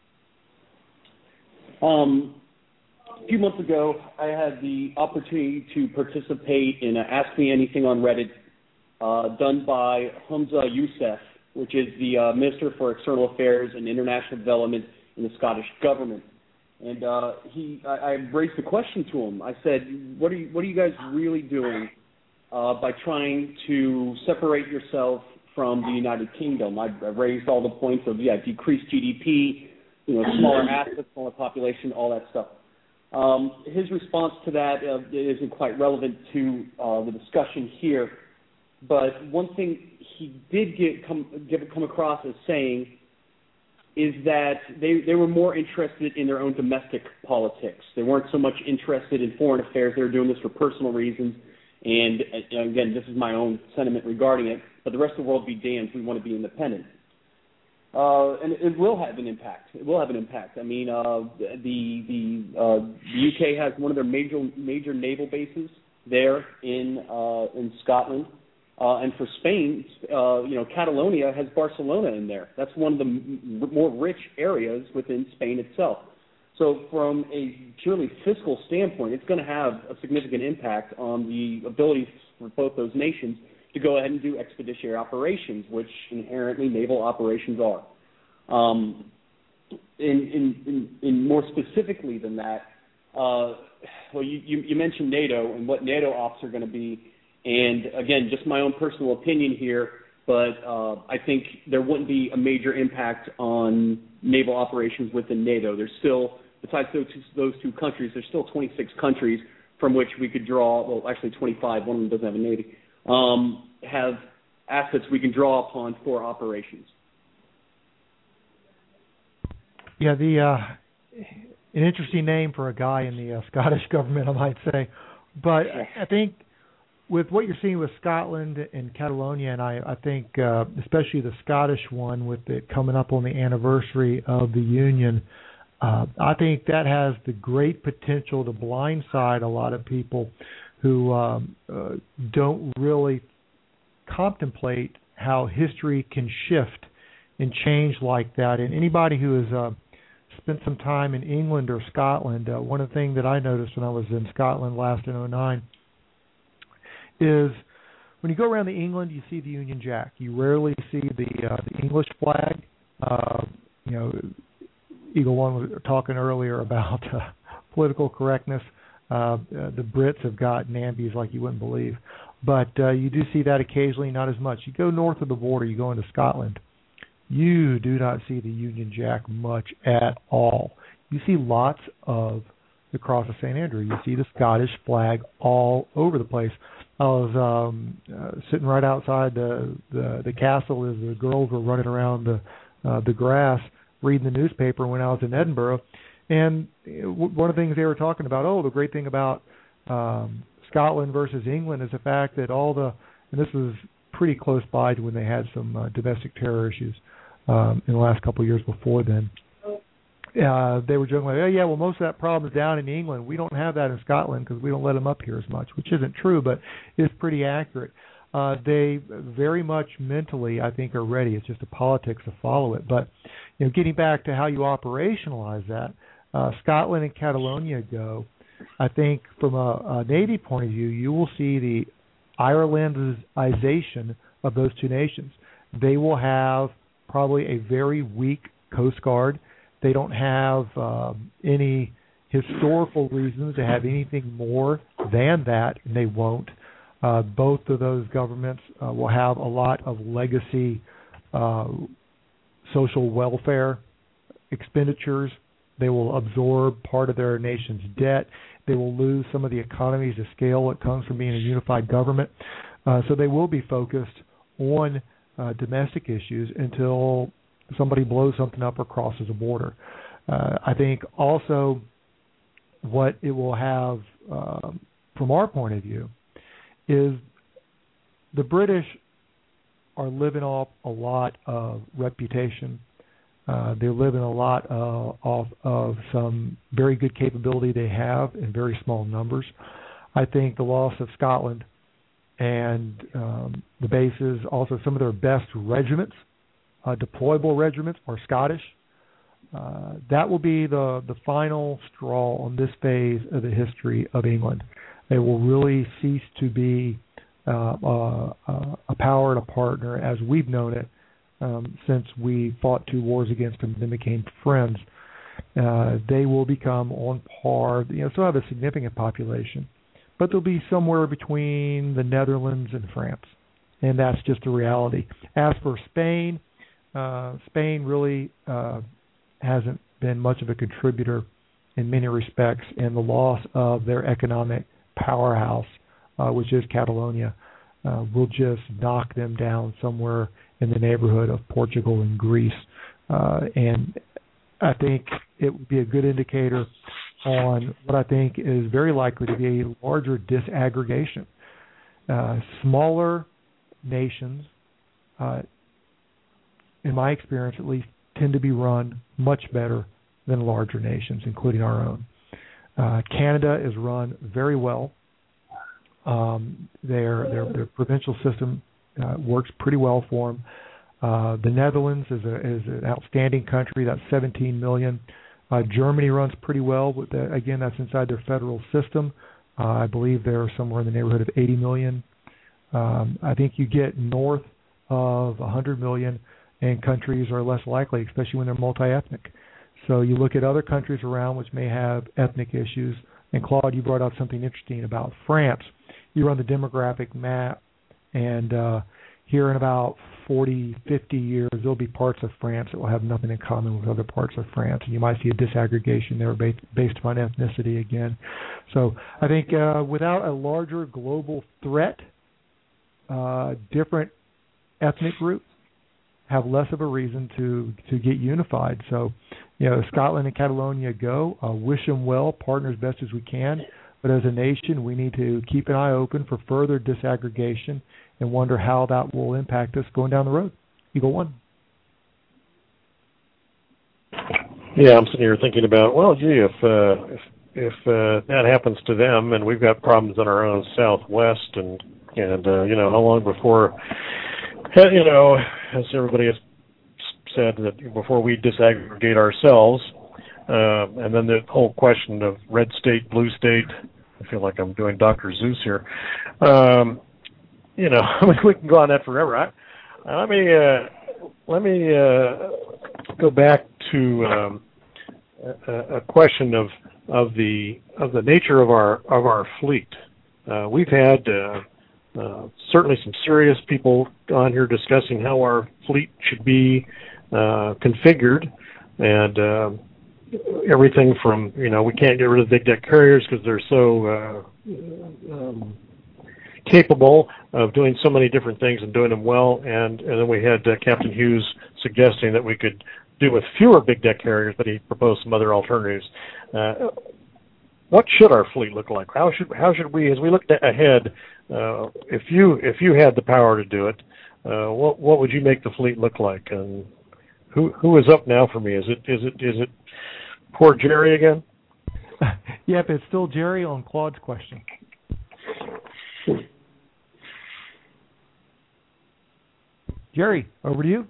A few months ago, I had the opportunity to participate in Ask Me Anything on Reddit, done by Humza Yousaf, which is the Minister for External Affairs and International Development in the Scottish government. And I raised the question to him. I said, what are you guys really doing by trying to separate yourself from the United Kingdom? I raised all the points of, decreased GDP, smaller assets, smaller population, all that stuff. His response to that isn't quite relevant to the discussion here, but one thing he did come across as saying is that they were more interested in their own domestic politics. They weren't so much interested in foreign affairs. They were doing this for personal reasons. And again, this is my own sentiment regarding it, but the rest of the world be damned, we want to be independent. And it will have an impact. It will have an impact. I mean, the UK has one of their major naval bases there in Scotland. And for Spain, Catalonia has Barcelona in there. That's one of the more rich areas within Spain itself. So from a purely fiscal standpoint, it's going to have a significant impact on the ability for both those nations to go ahead and do expeditionary operations, which inherently naval operations are. In more specifically than that, you mentioned NATO and what NATO ops are going to be. And again, just my own personal opinion here, but I think there wouldn't be a major impact on naval operations within NATO. There's still, besides those two countries, there's still 26 countries from which we could draw, well, actually 25, one of them doesn't have a navy, have assets we can draw upon for operations. Yeah, an interesting name for a guy in the Scottish government, I might say. But I think with what you're seeing with Scotland and Catalonia, and I think especially the Scottish one with it coming up on the anniversary of the Union, I think that has the great potential to blindside a lot of people who don't really contemplate how history can shift and change like that. And anybody who has spent some time in England or Scotland, one of the things that I noticed when I was in Scotland last in 2009 is when you go around England, you see the Union Jack. You rarely see the English flag. Eagle One was talking earlier about political correctness. The Brits have got nambies like you wouldn't believe. But you do see that occasionally, not as much. You go north of the border, you go into Scotland, you do not see the Union Jack much at all. You see lots of the Cross of St. Andrew. You see the Scottish flag all over the place. I was sitting right outside the castle as the girls were running around the grass reading the newspaper when I was in Edinburgh. And one of the things they were talking about, the great thing about Scotland versus England is the fact that and this was pretty close by to when they had some domestic terror issues in the last couple of years before then. They were joking like, most of that problem is down in England. We don't have that in Scotland because we don't let them up here as much, which isn't true, but it's pretty accurate. They very much mentally, I think, are ready. It's just the politics to follow it. But getting back to how you operationalize that, Scotland and Catalonia go, I think from a Navy point of view, you will see the Irelandization of those two nations. They will have probably a very weak Coast Guard. They don't have any historical reasons to have anything more than that, and they won't. Both of those governments will have a lot of legacy social welfare expenditures. They will absorb part of their nation's debt. They will lose some of the economies of scale that comes from being a unified government. So they will be focused on domestic issues until somebody blows something up or crosses a border. I think also what it will have, from our point of view, is the British are living off a lot of reputation. They're living a lot off of some very good capability they have in very small numbers. I think the loss of Scotland and the bases, also some of their best regiments, deployable regiments, are Scottish. That will be the final straw on this phase of the history of England. They will really cease to be a power and a partner as we've known it since we fought 2 wars against them and then became friends. They will become on par. Still have a significant population, but they'll be somewhere between the Netherlands and France, and that's just a reality. As for Spain, Spain really hasn't been much of a contributor in many respects, and the loss of their economic powerhouse, which is Catalonia, will just knock them down somewhere in the neighborhood of Portugal and Greece. And I think it would be a good indicator on what I think is very likely to be a larger disaggregation. Smaller nations, in my experience at least, tend to be run much better than larger nations, including our own. Canada is run very well. Their provincial system works pretty well for them. The Netherlands is an outstanding country. That's 17 million. Germany runs pretty well, but again, that's inside their federal system. I believe they're somewhere in the neighborhood of 80 million. I think you get north of 100 million, and countries are less likely, especially when they're multi-ethnic. So you look at other countries around which may have ethnic issues. And Claude, you brought up something interesting about France. You run the demographic map, and here in about 40, 50 years, there'll be parts of France that will have nothing in common with other parts of France, and you might see a disaggregation there based upon ethnicity again. So I think without a larger global threat, different ethnic groups have less of a reason to get unified. So, Scotland and Catalonia go. Wish them well, partner as best as we can. But as a nation, we need to keep an eye open for further disaggregation and wonder how that will impact us going down the road. Eagle One. Yeah, I'm sitting here thinking about, well, gee, if that happens to them, and we've got problems in our own Southwest, and how long before, as everybody has said, that before we disaggregate ourselves, and then the whole question of red state, blue state. I feel like I'm doing Dr. Zeus here. We can go on that forever. Let me go back to a question of the nature of our fleet. We've had certainly some serious people on here discussing how our fleet should be configured, and everything from, we can't get rid of big deck carriers because they're so capable of doing so many different things and doing them well, and then we had Captain Hughes suggesting that we could do with fewer big deck carriers, but he proposed some other alternatives. What should our fleet look like? How should we, as we look ahead, if you had the power to do it, what would you make the fleet look like? And who is up now for me? Is it poor Jerry again? Yep, it's still Jerry on Claude's question. Jerry, over to you.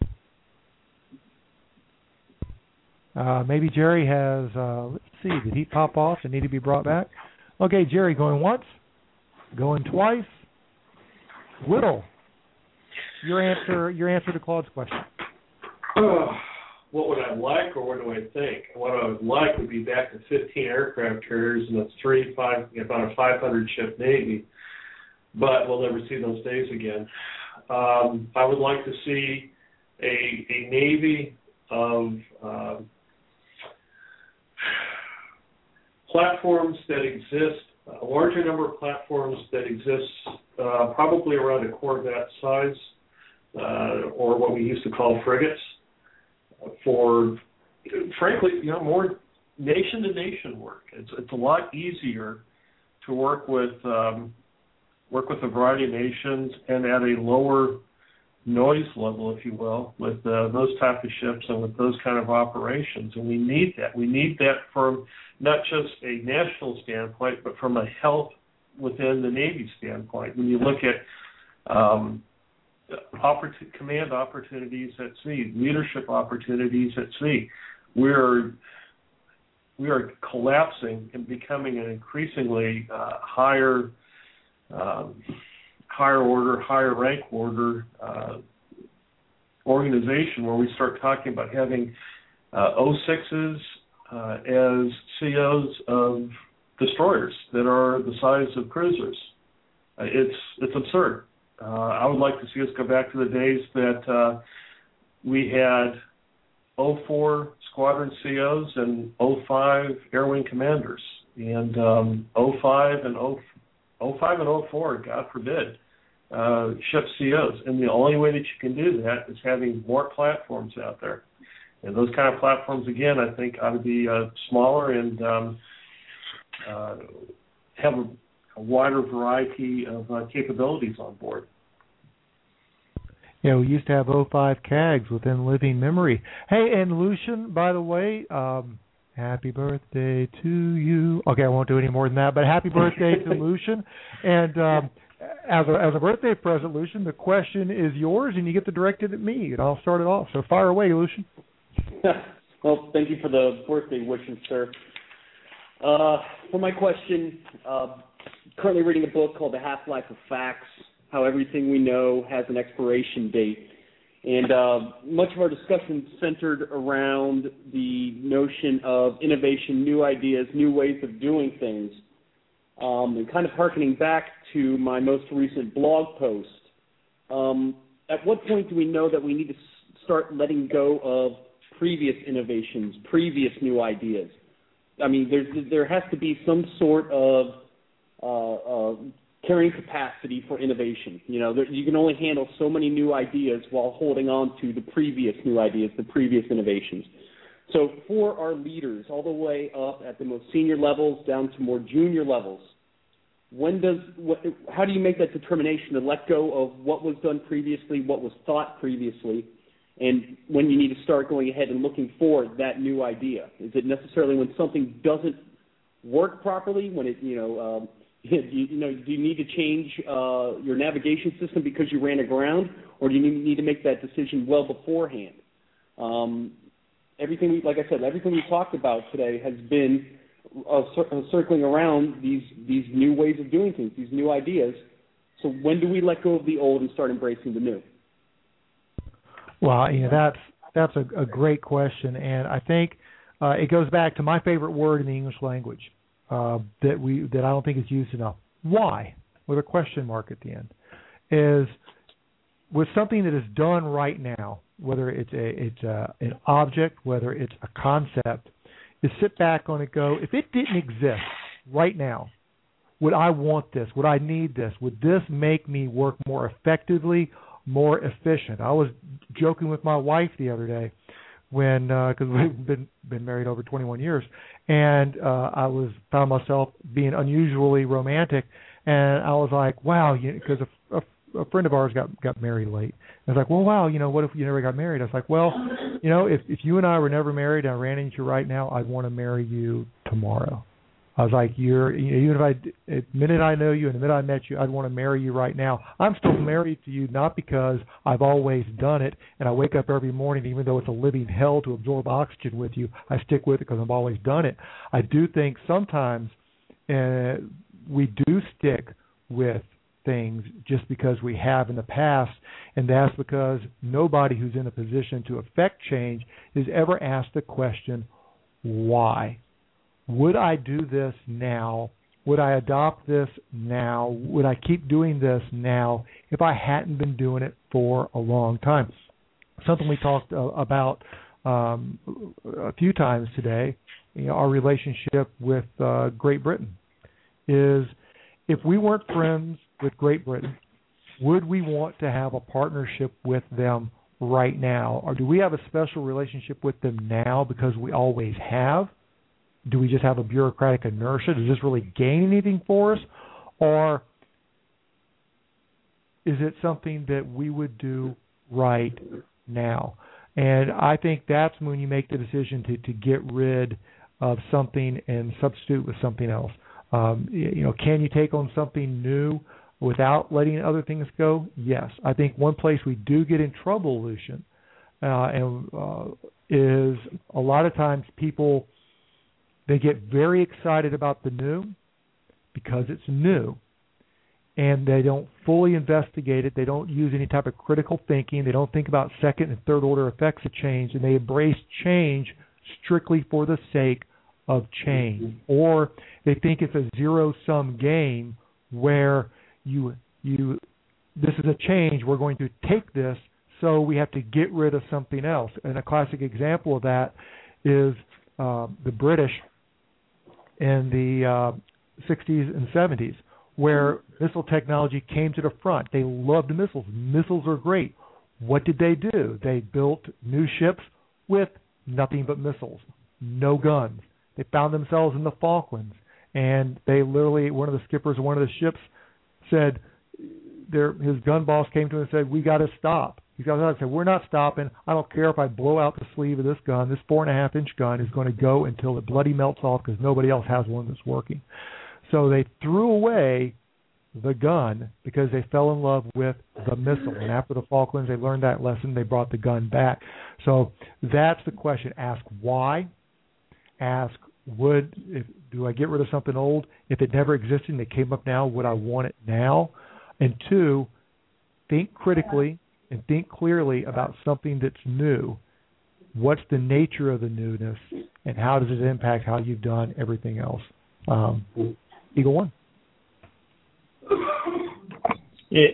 Maybe Jerry has, let's see, did he pop off and need to be brought back? Okay, Jerry, going once, going twice. Whittle, your answer to Claude's question. What would I like, or what do I think? What I would like would be back to 15 aircraft carriers and about a 500-ship Navy, but we'll never see those days again. I would like to see a Navy of platforms that exist, a larger number of platforms that exist probably around a Corvette size, or what we used to call frigates, for, frankly, more nation-to-nation work. It's a lot easier to work with a variety of nations and at a lower noise level, if you will, with those type of ships and with those kind of operations. And we need that. We need that from not just a national standpoint, but from a health within the Navy standpoint. When you look at command opportunities at sea, leadership opportunities at sea, we are collapsing and becoming an increasingly higher order, higher rank order organization, where we start talking about having 06s as COs of destroyers that are the size of cruisers. It's absurd. I would like to see us go back to the days that we had 04 squadron COs and 05 air wing commanders, and 05 and 04, God forbid, ship COs. And the only way that you can do that is having more platforms out there. And those kind of platforms, again, I think ought to be smaller and have a wider variety of capabilities on board. Yeah, we used to have 05 CAGs within living memory. Hey, and Lucian, by the way, happy birthday to you. Okay, I won't do any more than that, but happy birthday to Lucian. And as a birthday present, Lucian, the question is yours, and you get to direct it at me, and I'll start it off. So fire away, Lucian. Well, thank you for the birthday wishes, sir. For my question, currently reading a book called The Half-Life of Facts, How Everything We Know Has an Expiration Date. And much of our discussion centered around the notion of innovation, new ideas, new ways of doing things. And kind of hearkening back to my most recent blog post, at what point do we know that we need to start letting go of previous innovations, previous new ideas? I mean, there has to be some sort of carrying capacity for innovation. You can only handle so many new ideas while holding on to the previous new ideas, the previous innovations. So for our leaders, all the way up at the most senior levels down to more junior levels, how do you make that determination to let go of what was done previously, what was thought previously, and when you need to start going ahead and looking for that new idea? Is it necessarily when something doesn't work properly, when it, do you need to change your navigation system because you ran aground, or do you need to make that decision well beforehand? Everything we talked about today has been circling around these new ways of doing things, these new ideas. So when do we let go of the old and start embracing the new? Well, that's a great question, and I think it goes back to my favorite word in the English language that I don't think is used enough. Why? With a question mark at the end, is with something that is done right now, whether it's an object, whether it's a concept, is sit back on it, go, if it didn't exist right now, would I want this? Would I need this? Would this make me work more effectively, more efficient? I was joking with my wife the other day because we've been married over 21 years, and I found myself being unusually romantic, and I was like, wow, because a friend of ours got married late. I was like, well, wow, what if you never got married? I was like, well, if you and I were never married and I ran into you right now, I'd want to marry you tomorrow. I was like, even if the minute I know you and the minute I met you, I'd want to marry you right now. I'm still married to you, not because I've always done it and I wake up every morning, even though it's a living hell to absorb oxygen with you, I stick with it because I've always done it. I do think sometimes we do stick with things just because we have in the past, and that's because nobody who's in a position to affect change has ever asked the question, why? Would I do this now? Would I adopt this now? Would I keep doing this now if I hadn't been doing it for a long time? Something we talked about a few times today, our relationship with Great Britain, is if we weren't friends with Great Britain, would we want to have a partnership with them right now? Or do we have a special relationship with them now because we always have? Do we just have a bureaucratic inertia? Does this really gain anything for us? Or is it something that we would do right now? And I think that's when you make the decision to get rid of something and substitute with something else. Can you take on something new without letting other things go? Yes. I think one place we do get in trouble, Lucian, is a lot of times people, they get very excited about the new because it's new, and they don't fully investigate it. They don't use any type of critical thinking. They don't think about second and third order effects of change, and they embrace change strictly for the sake of change. Or they think it's a zero-sum game where this is a change, we're going to take this, so we have to get rid of something else. And a classic example of that is the British in the 60s and 70s, where missile technology came to the front. They loved missiles. Missiles are great. What did they do? They built new ships with nothing but missiles, no guns. They found themselves in the Falklands, and they literally, one of the skippers of one of the ships said, his gun boss came to him and said, we got to stop. He said, we're not stopping. I don't care if I blow out the sleeve of this gun. This 4.5-inch gun is going to go until it bloody melts off because nobody else has one that's working. So they threw away the gun because they fell in love with the missile. And after the Falklands, they learned that lesson. They brought the gun back. So that's the question. Ask why. Ask, do I get rid of something old? If it never existed and it came up now, would I want it now? And two, think critically and think clearly about something that's new. What's the nature of the newness, and how does it impact how you've done everything else? Eagle One.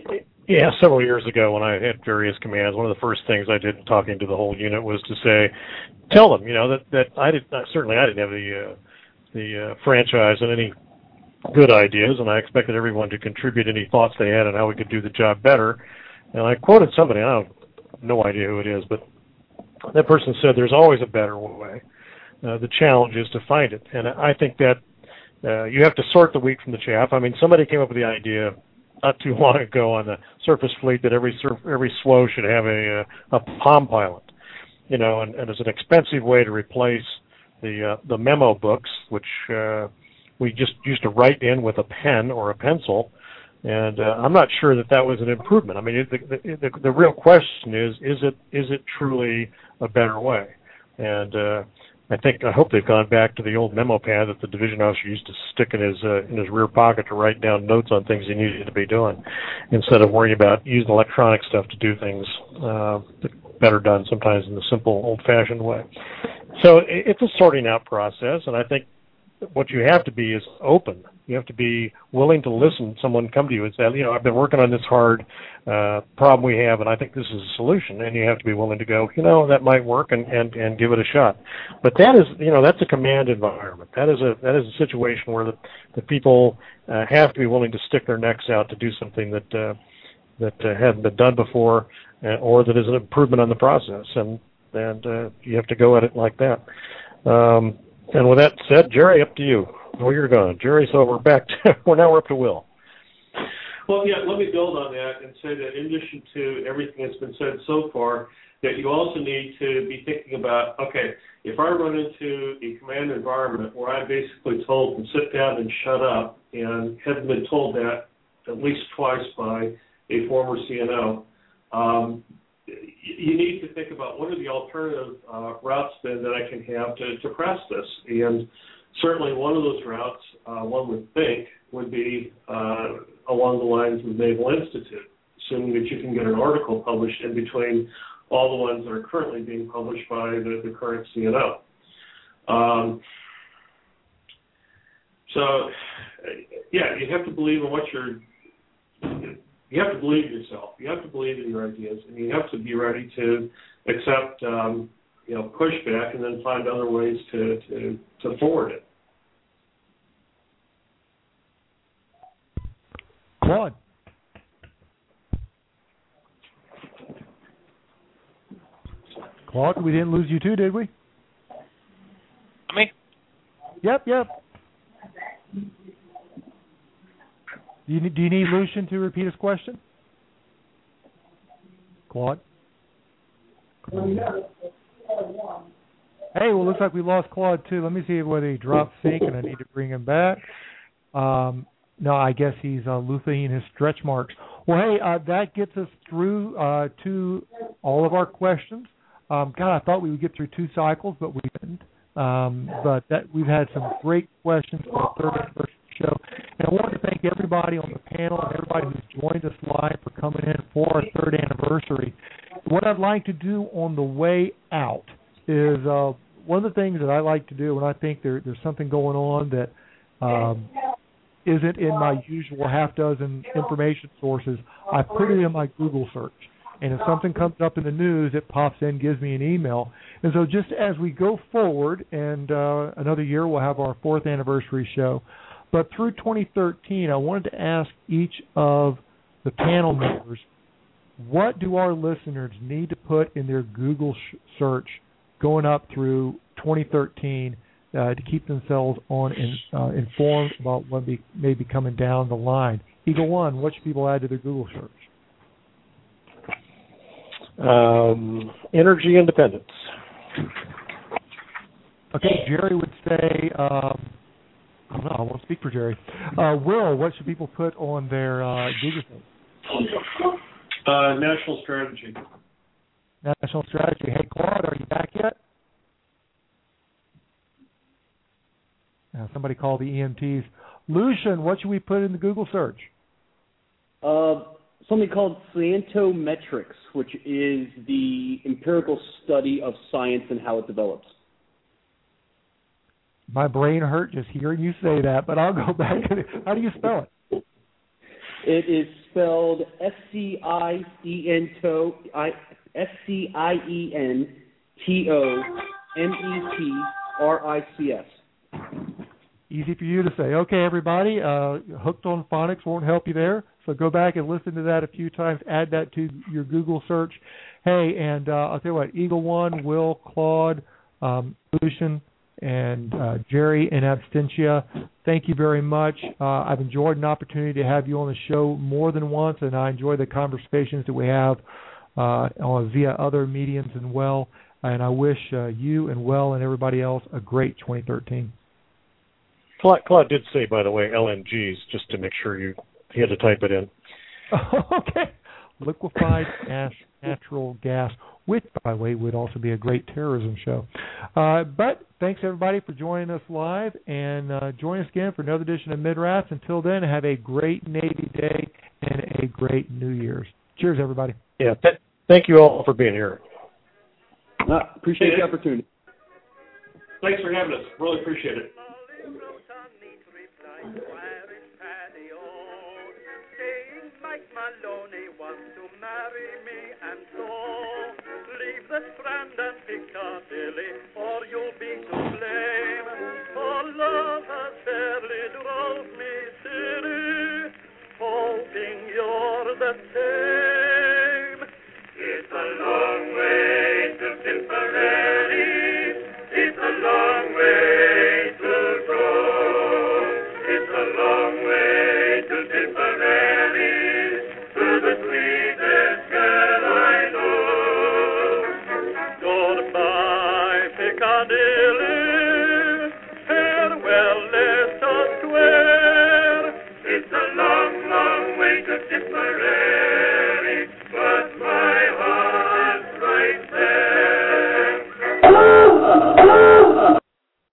Yeah, several years ago when I had various commands, one of the first things I did talking to the whole unit was to say, tell them, that I didn't have the franchise and any good ideas, and I expected everyone to contribute any thoughts they had on how we could do the job better. And I quoted somebody, I have no idea who it is, but that person said, there's always a better way. The challenge is to find it. And I think that you have to sort the wheat from the chaff. I mean, somebody came up with the idea not too long ago on the surface fleet that every SWO should have a Palm Pilot, and as an expensive way to replace the memo books, which we just used to write in with a pen or a pencil. And I'm not sure that was an improvement. I mean, the real question is it truly a better way? And I hope they've gone back to the old memo pad that the division officer used to stick in his rear pocket to write down notes on things he needed to be doing, instead of worrying about using electronic stuff to do things better done sometimes in the simple, old-fashioned way. So it's a sorting out process, and I think what you have to be is open. You have to be willing to listen. Someone come to you and say, I've been working on this hard problem we have, and I think this is a solution. And you have to be willing to go, that might work, and give it a shot. But that is, that's a command environment. That is a situation where the people have to be willing to stick their necks out to do something that hadn't been done before, or that is an improvement on the process. And you have to go at it like that. And with that said, Jerry, up to you. Oh, you're gone. Jerry, so we're back now we're up to Will. Well, yeah, let me build on that and say that in addition to everything that's been said so far, that you also need to be thinking about, okay, if I run into a command environment where I'm basically told to sit down and shut up, and haven't been told that at least twice by a former CNO, you need to think about what are the alternative routes then that I can have to press this. And certainly one of those routes, one would think, would be along the lines of the Naval Institute, assuming that you can get an article published in between all the ones that are currently being published by the current CNO. So, yeah, you have to believe in you have to believe in yourself. You have to believe in your ideas, and you have to be ready to accept, pushback, and then find other ways to forward it. Claude. Claude, we didn't lose you too, did we? Me? Yep. Do you need Lucian to repeat his question? Claude? Hey, well, looks like we lost Claude, too. Let me see whether he dropped sync and I need to bring him back. No, I guess he's looking his stretch marks. Well, hey, that gets us through to all of our questions. God, I thought we would get through 2 cycles, but we didn't. But we've had some great questions for the third anniversary show. And I want to thank everybody on the panel and everybody who's joined us live for coming in for our third anniversary. What I'd like to do on the way out is one of the things that I like to do when I think there's something going on that isn't in my usual half dozen information sources, I put it in my Google search. And if something comes up in the news, it pops in, gives me an email. And so just as we go forward, and another year we'll have our 4th anniversary show, but through 2013, I wanted to ask each of the panel members, what do our listeners need to put in their Google search going up through 2013 to keep themselves informed about what may be coming down the line? Eagle One, what should people add to their Google search? Energy independence. Okay, Jerry would say, I don't know, I won't speak for Jerry. Will, what should people put on their Google search? National strategy. National strategy. Hey, Claude, are you back yet? Somebody call the EMTs. Lucian, what should we put in the Google search? Something called Scientometrics, which is the empirical study of science and how it develops. My brain hurt just hearing you say that, but I'll go back to it. How do you spell it? It is spelled SCIENTOMETRICS. Easy for you to say. Okay, everybody, Hooked on Phonics won't help you there, so go back and listen to that a few times. Add that to your Google search. Hey, and I'll tell you what, Eagle One, Will, Claude, Lucian, and Jerry in absentia, thank you very much. I've enjoyed an opportunity to have you on the show more than once, and I enjoy the conversations that we have via other mediums and well, and I wish you and Well and everybody else a great 2013. Claude did say, by the way, LNGs, just to make sure he had to type it in. Okay. Liquefied natural gas, which, by the way, would also be a great terrorism show. But thanks, everybody, for joining us live, and join us again for another edition of Midrats. Until then, have a great Navy Day and a great New Year's. Cheers, everybody. Yeah, thank you all for being here. Appreciate the opportunity. Thanks for having us. Really appreciate it. Mike Maloney wants to marry me, and so leave the Strand and Piccadilly, or you'll be to blame. For love has fairly drove me silly, hoping you're the same.